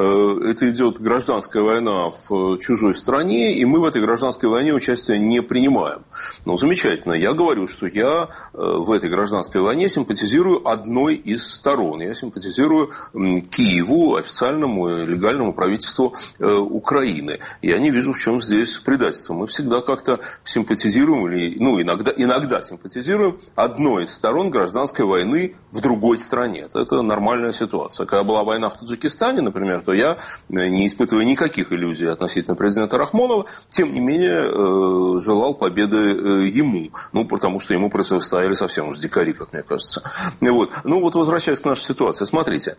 это идет гражданская война в чужой стране, и мы в этой гражданской войне участия не принимаем. Ну, замечательно. Я говорю, что я в этой гражданской войне симпатизирую одной из сторон. Я симпатизирую Киеву, официальному и легальному правительству Украины. Я не вижу, в чем здесь предательство. Мы всегда как-то симпатизируем иногда симпатизируем одной из сторон гражданской войны в другой стране. Это нормальная ситуация. Когда была война в Таджикистане, например, то я, не испытывая никаких иллюзий относительно президента Рахмонова, тем не менее желал победы ему. Ну, потому что ему противостояли совсем уж дикари, как мне кажется. Вот. Ну, вот возвращаясь к нашей ситуации. Смотрите.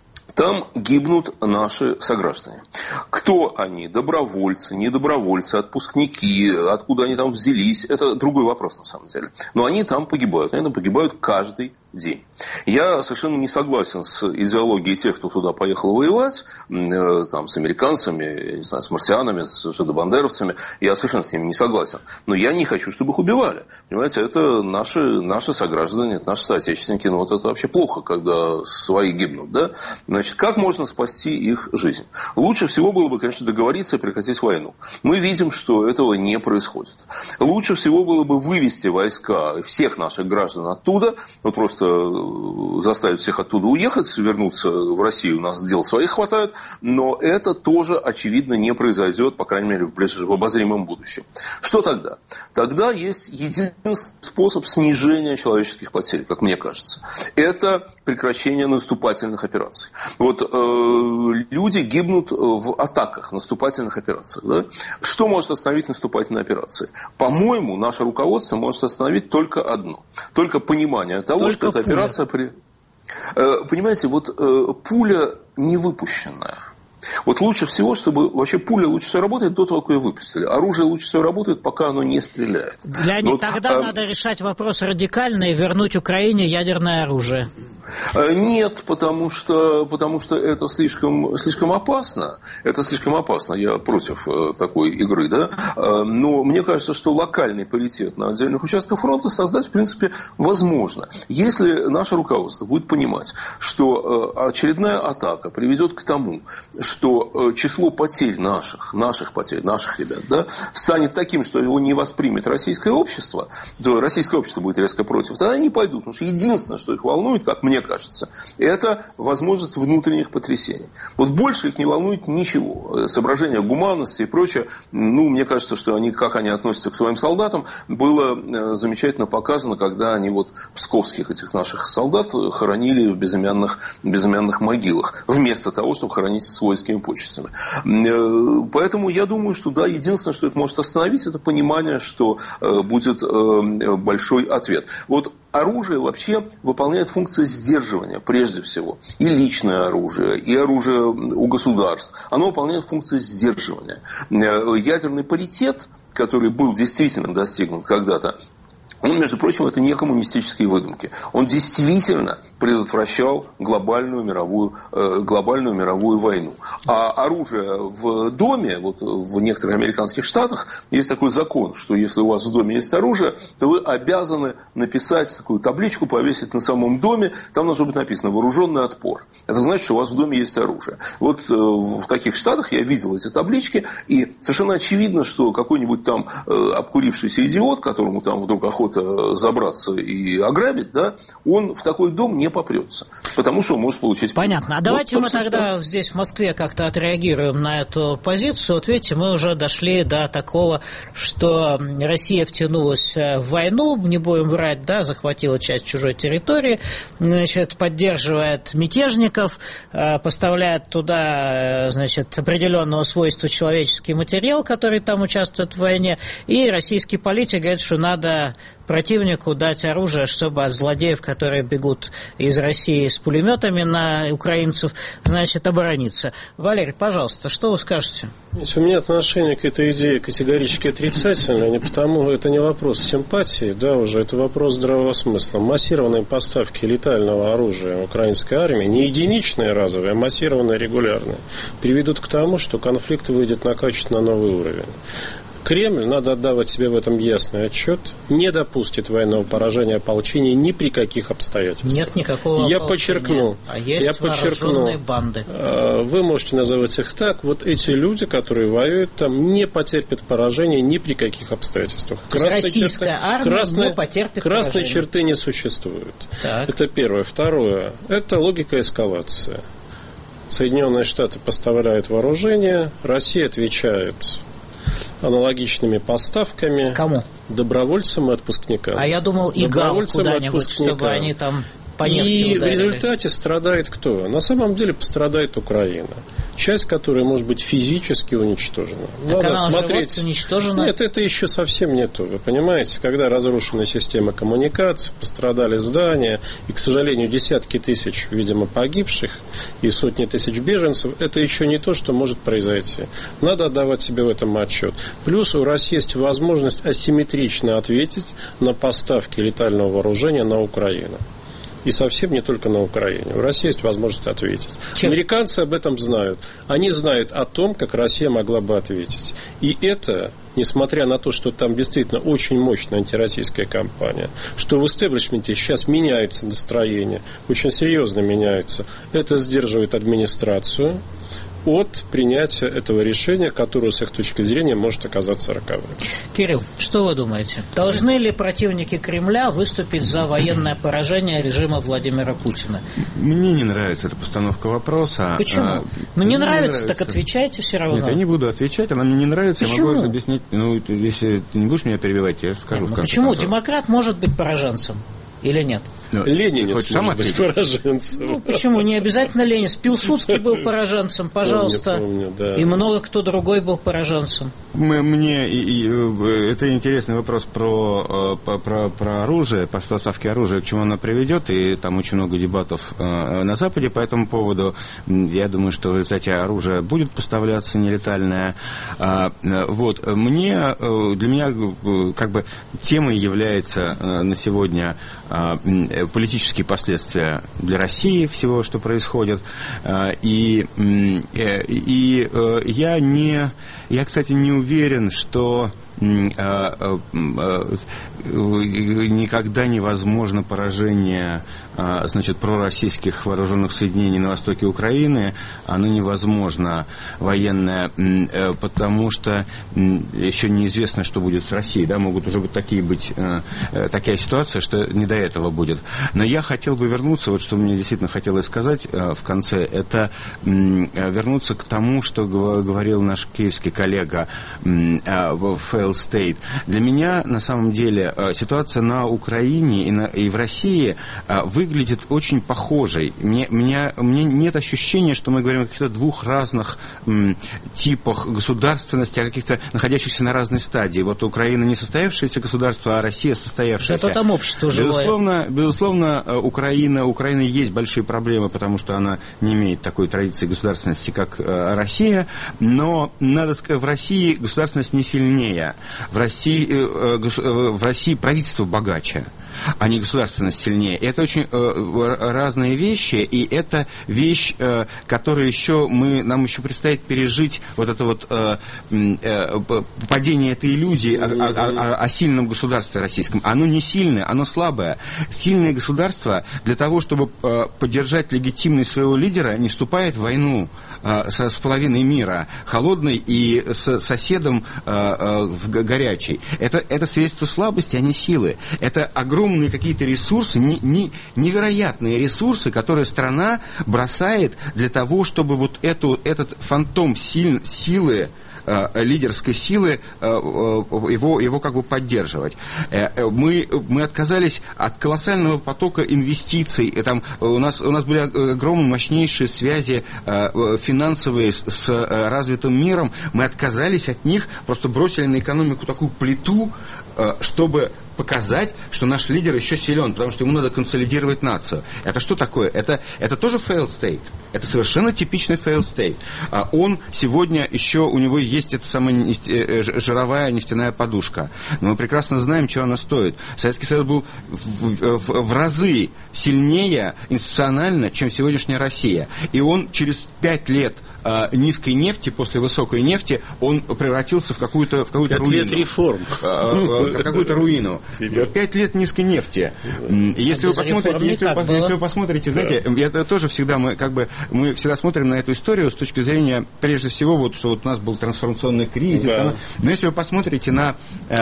Там гибнут наши сограждане. Кто они? Добровольцы, недобровольцы, отпускники, откуда они там взялись? Это другой вопрос на самом деле. Но они там погибают. Они там погибают каждый день. Я совершенно не согласен с идеологией тех, кто туда поехал воевать, там, с американцами, я не знаю, с марсианами, с жидобандеровцами. Я совершенно с ними не согласен. Но я не хочу, чтобы их убивали. Понимаете, это наши сограждане, это наши соотечественники. Но вот это вообще плохо, когда свои гибнут. Да? Значит, как можно спасти их жизнь? Лучше всего было бы, конечно, договориться и прекратить войну. Мы видим, что этого не происходит. Лучше всего было бы вывести войска, всех наших граждан оттуда, вот просто заставить всех оттуда уехать, вернуться в Россию, у нас дел своих хватает, но это тоже, очевидно, не произойдет, по крайней мере, в обозримом будущем. Что тогда? Тогда есть единственный способ снижения человеческих потерь, как мне кажется. Это прекращение наступательных операций. Вот люди гибнут в атаках, наступательных операциях. Да? Что может остановить наступательные операции? По-моему, наше руководство может остановить только одно. Только понимание того, что эта операция... Понимаете, вот пуля не выпущенная. Вот лучше всего, чтобы... Вообще пуля лучше всего работает до того, как ее выпустили. Оружие лучше всего работает, пока оно не стреляет. Леонид, вот, тогда надо решать вопрос радикально и вернуть Украине ядерное оружие. Нет, потому что это слишком опасно. Это слишком опасно. Я против такой игры. Да? Но мне кажется, что локальный паритет на отдельных участках фронта создать, в принципе, возможно. Если наше руководство будет понимать, что очередная атака приведет к тому, что число потерь наших потерь, наших ребят, да, станет таким, что его не воспримет российское общество, то российское общество будет резко против, тогда они пойдут. Потому что единственное, что их волнует, как мне кажется, это возможность внутренних потрясений. Вот больше их не волнует ничего. Соображения гуманности и прочее. Мне кажется, что как они относятся к своим солдатам, было замечательно показано, когда они псковских этих наших солдат хоронили в безымянных могилах, вместо того, чтобы хоронить с воинскими почестями. Поэтому я думаю, что да, единственное, что это может остановить, это понимание, что будет большой ответ. Вот оружие вообще выполняет функцию сдерживания, прежде всего. И личное оружие, и оружие у государств. Оно выполняет функцию сдерживания. Ядерный паритет, который был действительно достигнут когда-то, он, между прочим, это не коммунистические выдумки. Он действительно предотвращал глобальную мировую войну. А оружие в доме, в некоторых американских штатах, есть такой закон, что если у вас в доме есть оружие, то вы обязаны написать такую табличку, повесить на самом доме, там должно быть написано «вооруженный отпор». Это значит, что у вас в доме есть оружие. В таких штатах я видел эти таблички, и совершенно очевидно, что какой-нибудь там обкурившийся идиот, которому там вдруг охота забраться и ограбить, да, он в такой дом не попрется, потому что он может получить... Понятно. А давайте мы тогда здесь в Москве как-то отреагируем на эту позицию. Вот видите, мы уже дошли до такого, что Россия втянулась в войну, не будем врать, да, захватила часть чужой территории, значит, поддерживает мятежников, поставляет туда, значит, определенного свойства человеческий материал, который там участвует в войне, и российский политик говорит, что надо противнику дать оружие, чтобы от злодеев, которые бегут из России с пулеметами на украинцев, значит, оборониться. Валерий, пожалуйста, что вы скажете? У меня отношение к этой идее категорически отрицательное, не потому, это не вопрос симпатии, да, уже это вопрос здравого смысла. Массированные поставки летального оружия украинской армии, не единичные разовые, а массированные регулярные, приведут к тому, что конфликт выйдет на качественно новый уровень. Кремль, надо отдавать себе в этом ясный отчет, не допустит военного поражения ополчения ни при каких обстоятельствах. Нет никакого ополчения. Есть вооруженные банды. Вы можете называть их так. Вот эти люди, которые воюют там, не потерпят поражения ни при каких обстоятельствах. Российская армия не потерпит красной поражения. Черты не существует. Так. Это первое. Второе. Это логика эскалации. Соединенные Штаты поставляют вооружение, Россия отвечает аналогичными поставками. Кому? Добровольцам и отпускникам. А я думал, ИГАЛ куда-нибудь, чтобы они там по нефти ударили. И в результате страдает кто? На самом деле пострадает Украина. Часть которой может быть физически уничтожена. Так надо она смотреть. Уже уничтожена? Нет, это еще совсем не то. Вы понимаете, когда разрушена система коммуникаций, пострадали здания, и, к сожалению, десятки тысяч, видимо, погибших и сотни тысяч беженцев, это еще не то, что может произойти. Надо отдавать себе в этом отчет. Плюс у России есть возможность асимметрично ответить на поставки летального вооружения на Украину. И совсем не только на Украине. У России есть возможность ответить. Американцы об этом знают. Они знают о том, как Россия могла бы ответить. И это, несмотря на то, что там действительно очень мощная антироссийская кампания, что в истеблишменте сейчас меняются настроения, очень серьезно меняются, это сдерживает администрацию от принятия этого решения, которое с их точки зрения может оказаться роковым. Кирилл, что вы думаете? Должны ли противники Кремля выступить за военное поражение режима Владимира Путина? Мне не нравится эта постановка вопроса. Почему? Не нравится, так отвечайте все равно. Нет, я не буду отвечать, она мне не нравится. Почему? Я могу объяснить. Если ты не будешь меня перебивать, я скажу. Почему? Демократ может быть пораженцем или нет? Ленинец может быть пораженцем. Почему? Не обязательно Ленинец. Пилсудский был пораженцем, пожалуйста. Помню, да. И много кто другой был пораженцем. Это интересный вопрос про оружие, по поставке оружия, к чему оно приведет, и там очень много дебатов на Западе по этому поводу. Я думаю, что в результате оружие будет поставляться нелетальное. Для меня как бы темой является на сегодня политические последствия для России всего, что происходит. Я, кстати, не уверен, что никогда невозможно поражение пророссийских вооруженных соединений на востоке Украины. Оно невозможно военное, потому что еще неизвестно, что будет с Россией. Да? Могут уже такая ситуация, что не до этого будет. Но я хотел бы вернуться, вот что мне действительно хотелось сказать в конце, это вернуться к тому, что говорил наш киевский коллега в failed state. Для меня, на самом деле, ситуация на Украине и в России выглядит очень похожей. Мне нет ощущения, что мы говорим о каких-то двух разных типах государственности, о каких-то находящихся на разной стадии. Вот Украина не состоявшееся государство, а Россия состоявшаяся. Зато там общество живое. Безусловно, Украина есть большие проблемы, потому что она не имеет такой традиции государственности, как Россия, но, надо сказать, в России государственность не сильнее. В России правительство богаче, а не государственность сильнее. Это очень разные вещи, и это вещь, которую нам еще предстоит пережить, вот это вот падение этой иллюзии о сильном государстве российском. Оно не сильное, оно слабое. Сильное государство для того, чтобы поддержать легитимность своего лидера, не вступает в войну с половиной мира, холодной, и с соседом горячей. Это свидетельство слабости, а не силы. Это огромные какие-то ресурсы, невероятные ресурсы, которые страна бросает для того, чтобы вот этот фантом силы, лидерской силы, его как бы поддерживать. Мы отказались от колоссального потока инвестиций. Там у нас были огромные, мощнейшие связи финансовые с развитым миром. Мы отказались от них, просто бросили на экономику такую плиту, чтобы показать, что наш лидер еще силен, потому что ему надо консолидировать нацию. Это что такое? Это тоже failed state. Это совершенно типичный failed state. Он сегодня еще, у него есть эта самая жировая нефтяная подушка. Но мы прекрасно знаем, чего она стоит. Советский Союз был в разы сильнее институционально, чем сегодняшняя Россия. И он через 5 лет низкой нефти, после высокой нефти, он превратился в какую-то руину. 5 лет реформ. В какую-то руину. 5 лет низкой нефти. Если вы посмотрите, знаете, это тоже всегда мы всегда смотрим на эту историю с точки зрения, прежде всего, что у нас был трансформационный кризис. Да. Но если вы посмотрите на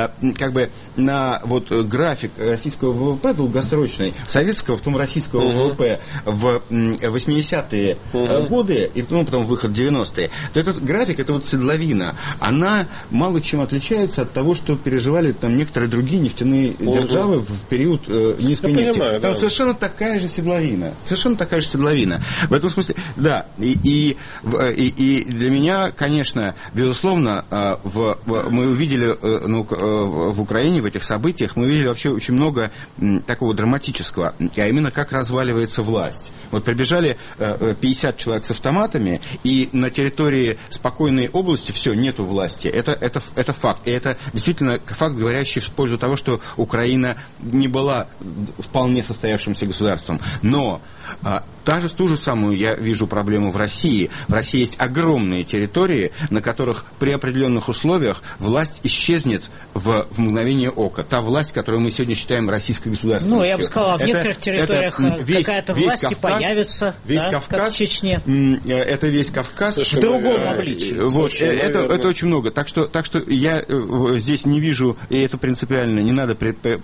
график российского ВВП долгосрочный, советского, потом российского ВВП в 80-е годы, и потом выход в 90-е, то этот график, это вот седловина, она мало чем отличается от того, что переживали там некоторые другие нефтяные державы в период низкой нефти. Там совершенно такая же седловина. В этом смысле, да. И для меня, конечно, безусловно, мы увидели в Украине, в этих событиях, мы увидели вообще очень много такого драматического, а именно как разваливается власть. Вот прибежали 50 человек с автоматами, и на территории спокойной области все, нету власти. Это факт. И это действительно факт, говорящий говорящие в пользу того, что Украина не была вполне состоявшимся государством. Но ту же самую я вижу проблему в России. В России есть огромные территории, на которых при определенных условиях власть исчезнет в мгновение ока. Та власть, которую мы сегодня считаем российской государственностью. Ну, я бы сказал, в некоторых территориях какая-то власть и появится, весь да, Кавказ, как в Чечне. Это весь Кавказ. В другом обличии. Вот, это очень много. Так что я здесь не вижу, и это принципиально, не надо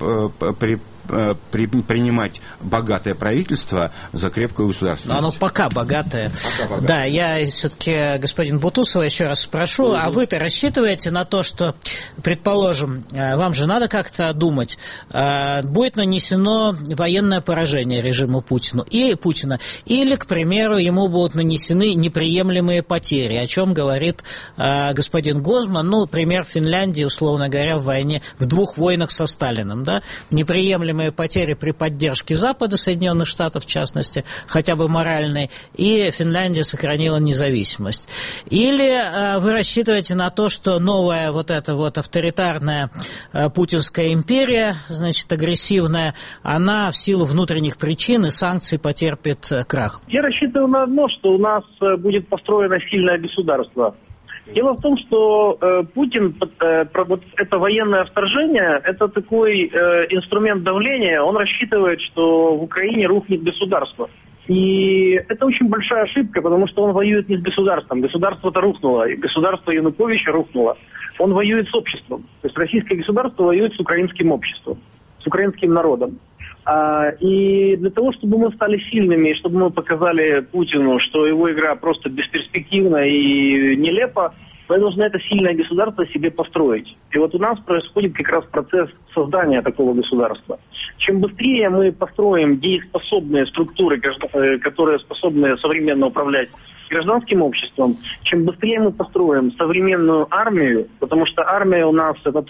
принимать богатое правительство за крепкую государственность. Оно пока богатое. Да, я все-таки, господин Бутусова, еще раз спрошу, а вы-то рассчитываете на то, что, предположим, вам же надо как-то думать, будет нанесено военное поражение режиму Путина, или, к примеру, ему будут нанесены неприемлемые потери, о чем говорит господин Гозман, ну, пример Финляндии, условно говоря, в 2 войнах со Сталиным, да, неприемлемые потери при поддержке Запада, Соединенных Штатов в частности, хотя бы моральной, и Финляндия сохранила независимость. Или вы рассчитываете на то, что новая вот эта вот авторитарная путинская империя, значит, агрессивная, она в силу внутренних причин и санкций потерпит крах? Я рассчитываю на одно, что у нас будет построено сильное государство. Дело в том, что Путин, вот это военное вторжение, это такой инструмент давления, он рассчитывает, что в Украине рухнет государство. И это очень большая ошибка, потому что он воюет не с государством. Государство-то рухнуло, и государство Януковича рухнуло. Он воюет с обществом. То есть российское государство воюет с украинским обществом, с украинским народом. И для того, чтобы мы стали сильными, чтобы мы показали Путину, что его игра просто бесперспективна и нелепа, мы должны это сильное государство себе построить. И вот у нас происходит как раз процесс создания такого государства. Чем быстрее мы построим дееспособные структуры, которые способны современно управлять гражданским обществом, чем быстрее мы построим современную армию, потому что армия у нас это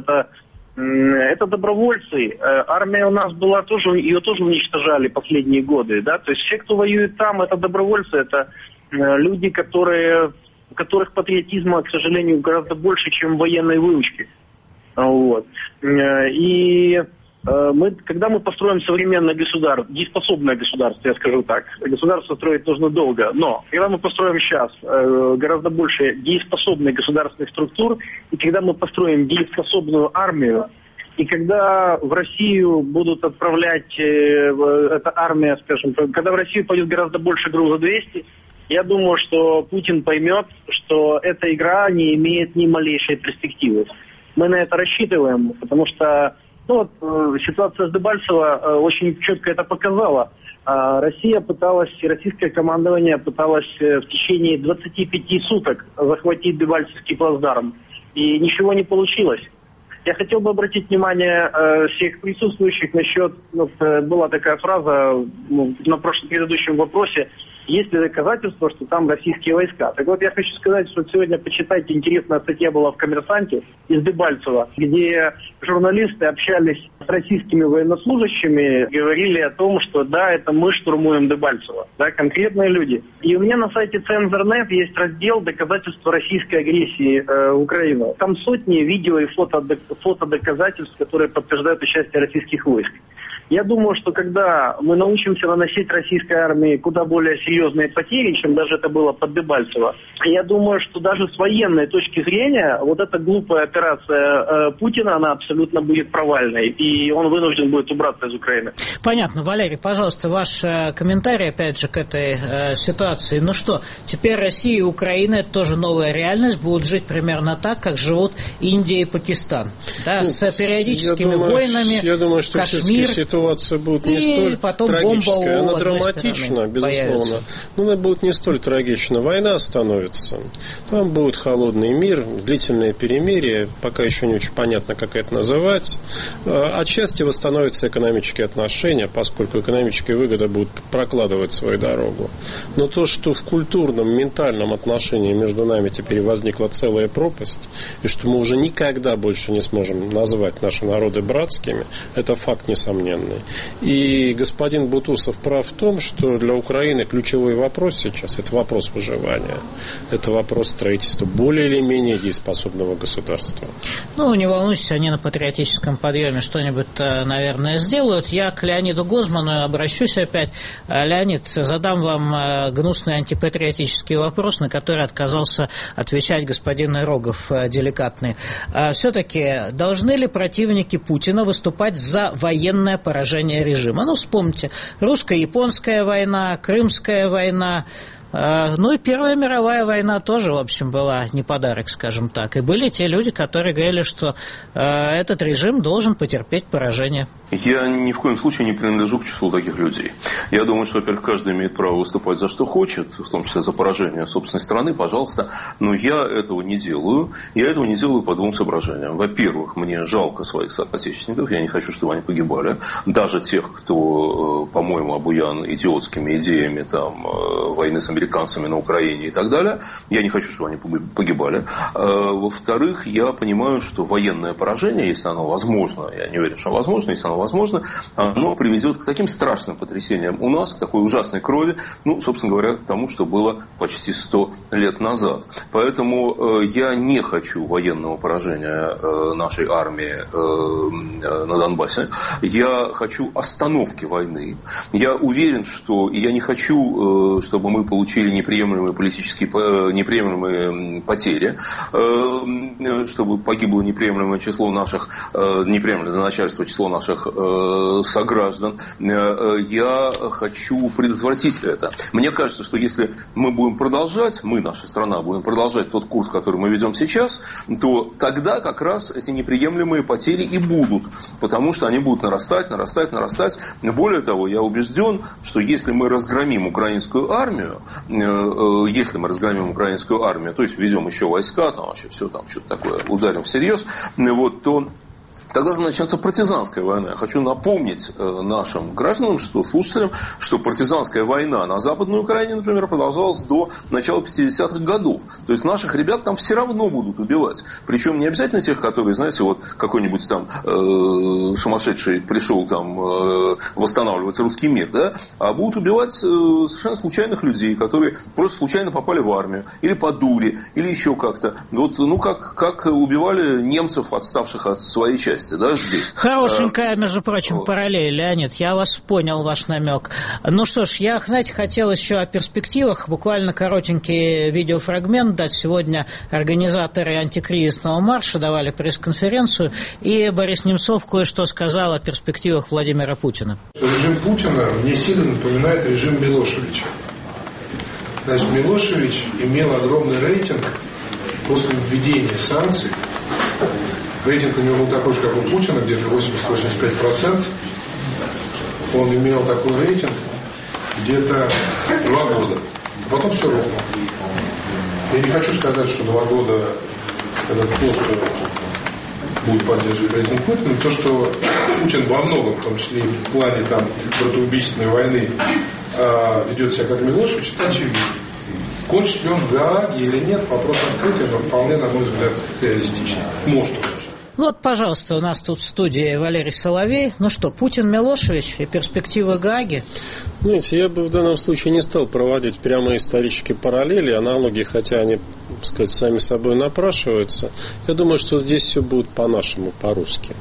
добровольцы. Армия у нас была тоже, ее тоже уничтожали последние годы, да. То есть все, кто воюет там, это добровольцы, это люди, у которых патриотизма, к сожалению, гораздо больше, чем военной выучки. Вот. И когда мы построим современное государство, дееспособное государство, я скажу так, государство строить нужно долго, но когда мы построим сейчас гораздо больше дееспособных государственных структур, и когда мы построим дееспособную армию, и когда в Россию будут отправлять эта армия, скажем, когда в Россию пойдет гораздо больше груза 200, я думаю, что Путин поймет, что эта игра не имеет ни малейшей перспективы. Мы на это рассчитываем, потому что ситуация с Дебальцево очень четко это показала. Российское командование пыталось в течение 25 суток захватить Дебальцевский плацдарм, и ничего не получилось. Я хотел бы обратить внимание всех присутствующих насчет, была такая фраза на предыдущем вопросе, есть ли доказательства, что там российские войска. Так вот, я хочу сказать, что сегодня, почитайте, интересная статья была в «Коммерсанте» из Дебальцева, где журналисты общались с российскими военнослужащими, говорили о том, что да, это мы штурмуем Дебальцево, да, конкретные люди. И у меня на сайте Цензор.нет есть раздел «Доказательства российской агрессии в Украину». Там сотни видео и фотодоказательств, которые подтверждают участие российских войск. Я думаю, что когда мы научимся наносить российской армии куда более серьезные потери, чем даже это было под Дебальцево, я думаю, что даже с военной точки зрения вот эта глупая операция Путина, она абсолютно будет провальной, и он вынужден будет убраться из Украины. Понятно. Валерий, пожалуйста, ваш комментарий, опять же, к этой ситуации. Ну что, теперь Россия и Украина, это тоже новая реальность, будут жить примерно так, как живут Индия и Пакистан. Да, с периодическими войнами, я думаю, что Кашмир. Ситуация будет не столь трагическая, она драматична, безусловно, но она будет не столь трагична. Война остановится, там будет холодный мир, длительное перемирие, пока еще не очень понятно, как это называть. Отчасти восстановятся экономические отношения, поскольку экономические выгоды будут прокладывать свою дорогу. Но то, что в культурном, ментальном отношении между нами теперь возникла целая пропасть, и что мы уже никогда больше не сможем назвать наши народы братскими, это факт несомненный. военной. И господин Бутусов прав в том, что для Украины ключевой вопрос сейчас – это вопрос выживания. Это вопрос строительства более или менее дееспособного государства. Ну, не волнуйтесь, они на патриотическом подъеме что-нибудь, наверное, сделают. Я к Леониду Гозману обращусь опять. Леонид, задам вам гнусный антипатриотический вопрос, на который отказался отвечать господин Рогов, деликатный. Все-таки должны ли противники Путина выступать за военное поражение режима? Ну, вспомните, русско-японская война, Крымская война, ну и Первая мировая война тоже, в общем, была не подарок, скажем так. И были те люди, которые говорили, что этот режим должен потерпеть поражение. Я ни в коем случае не принадлежу к числу таких людей. Я думаю, что, во-первых, каждый имеет право выступать за что хочет, в том числе за поражение собственной страны, пожалуйста. Но я этого не делаю. Я этого не делаю по двум соображениям. Во-первых, мне жалко своих соотечественников. Я не хочу, чтобы они погибали. Даже тех, кто, по-моему, обуян идиотскими идеями там, войны с американцами на Украине и так далее. Я не хочу, чтобы они погибали. Во-вторых, я понимаю, что военное поражение, если оно возможно, я не уверен, что возможно, если оно возможно, оно приведет к таким страшным потрясениям у нас, к такой ужасной крови, ну, собственно говоря, к тому, что было почти 100 лет назад. Поэтому я не хочу военного поражения нашей армии на Донбассе. Я хочу остановки войны. Я уверен, что я не хочу, чтобы мы получили неприемлемые потери, чтобы погибло неприемлемое начальство, число наших сограждан. Я хочу предотвратить это. Мне кажется, что если мы будем продолжать, наша страна, будем продолжать тот курс, который мы ведем сейчас, то тогда как раз эти неприемлемые потери и будут. Потому что они будут нарастать. Более того, я убежден, что если мы разгромим украинскую армию, то есть ввезем еще войска, там вообще все там что-то такое, ударим всерьез, вот, то тогда начнется партизанская война. Я хочу напомнить нашим гражданам, слушателям, что партизанская война на Западной Украине, например, продолжалась до начала 50-х годов. То есть наших ребят там все равно будут убивать. Причем не обязательно тех, которые, знаете, вот какой-нибудь там сумасшедший пришел там восстанавливать русский мир, да, а будут убивать совершенно случайных людей, которые просто случайно попали в армию, или по дуре, или еще как-то. Вот, ну, как убивали немцев, отставших от своей части. Да, здесь. Хорошенькая, между прочим, параллель, Леонид. Я вас понял, ваш намек. Ну что ж, я, знаете, хотел еще о перспективах. Буквально коротенький видеофрагмент дать. Сегодня организаторы антикризисного марша давали пресс-конференцию, и Борис Немцов кое-что сказал о перспективах Владимира Путина. Режим Путина мне сильно напоминает режим Милошевича. Значит, Милошевич имел огромный рейтинг после введения санкций. Рейтинг у него был такой же, как у Путина, где-то 80-85%. Он имел такой рейтинг где-то 2 года. Потом все ровно. Я не хочу сказать, что 2 года это тоже будет поддерживать рейтинг Путина. То, что Путин во многом, в том числе и в плане там братоубийственной войны, ведет себя как Милошевич, это очевидно. Кончит ли он в Гааге или нет, вопрос открытый, но вполне, на мой взгляд, реалистично. Может. Вот, пожалуйста, у нас тут в студии Валерий Соловей. Ну что, Путин, Милошевич и перспективы Гааги? Знаете, я бы в данном случае не стал проводить прямо исторические параллели, аналогии, хотя они, так сказать, сами собой напрашиваются. Я думаю, что здесь все будет по-нашему, по-русски.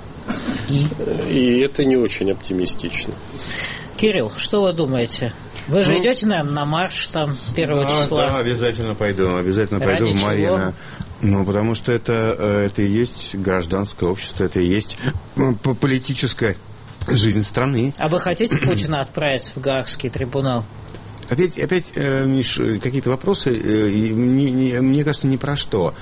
И это не очень оптимистично. Кирилл, что вы думаете? Вы же идете, наверное, на марш там 1 числа? Да, обязательно пойду в Марьино. Ну, потому что это и есть гражданское общество, это и есть политическая жизнь страны. А вы хотите Путина отправить в Гаагский трибунал? Опять, Миш, какие-то вопросы, мне кажется, не про что.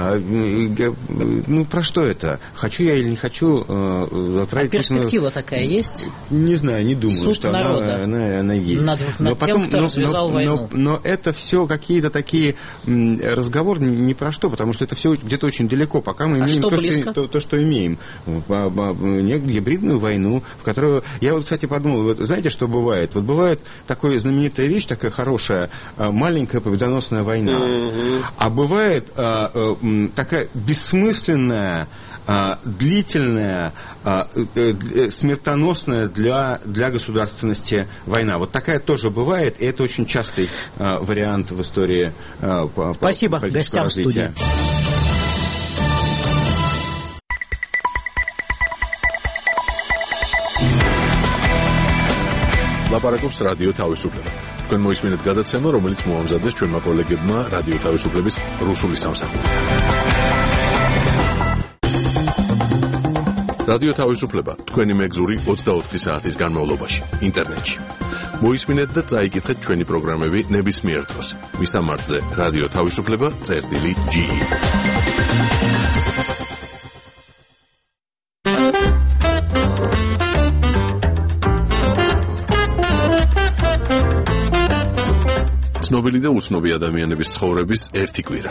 Ну, про что это? Хочу я или не хочу отправить... А перспектива такая есть? Не знаю, не думаю, суд что она есть. Над тем, кто развязал войну. Но это все какие-то такие разговоры не про что, потому что это все где-то очень далеко, пока мы имеем то, что имеем. Гибридную войну, в которую... Я вот, кстати, подумал, вот, знаете, что бывает? Вот бывает такое знаменитая вещь, такая хорошая, маленькая победоносная война. А бывает такая бессмысленная длительная, смертоносная для государственности война. Вот такая тоже бывает, и это очень частый вариант в истории Спасибо гостям студии. ლაპარაკობს რადიო თავისუფლება. თქვენ მოისმინეთ გადაცემა, რომელიც მოამზადეს ჩვენმა კოლეგებმა რადიო თავისუფლების რუსული სამსახური. რადიო თავისუფლება თქვენი მეგზური 24 საათის განმავლობაში ინტერნეტში. მოისმინეთ და წაიკითხეთ ჩვენი პროგრამები ნებისმიერ დროს. მისამართზე რადიო თავისუფლება.ge ცნობილი და უცნობი ადამიანების ცხოვრების ერთი კვირა.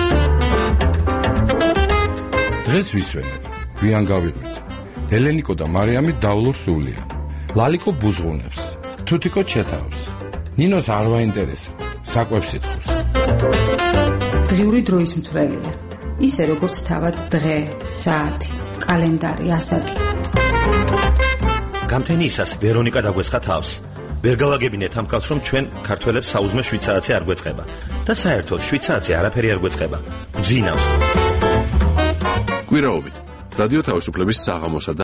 დღეს ვისვენებ, გვიან გავიღვიძ. ელენიკო და მარიამი დავლურ სულია. ლალიკო ბუზღუნებს, თუთიკო ჩეთავს. ნინოს არ ვაინტერესებს, საკვებს ითხოვს. დღიური დროის მცველია. ისე როგორც თავად დღე, საათი, კალენდარი, ასაკი. გამთენიისას ვერონიკა დაგვესხა თავს. ვერ გავაგებინეთ ამ კაცს, რომ ჩვენ ქართველებს საუზმე შვიცარიცი არ გვეწყება და საერთოდ შვიცარიცი არაფერი არ გვეწყება. გძინავს. კვირაობით რადიო თავისუფლების საღამოსა და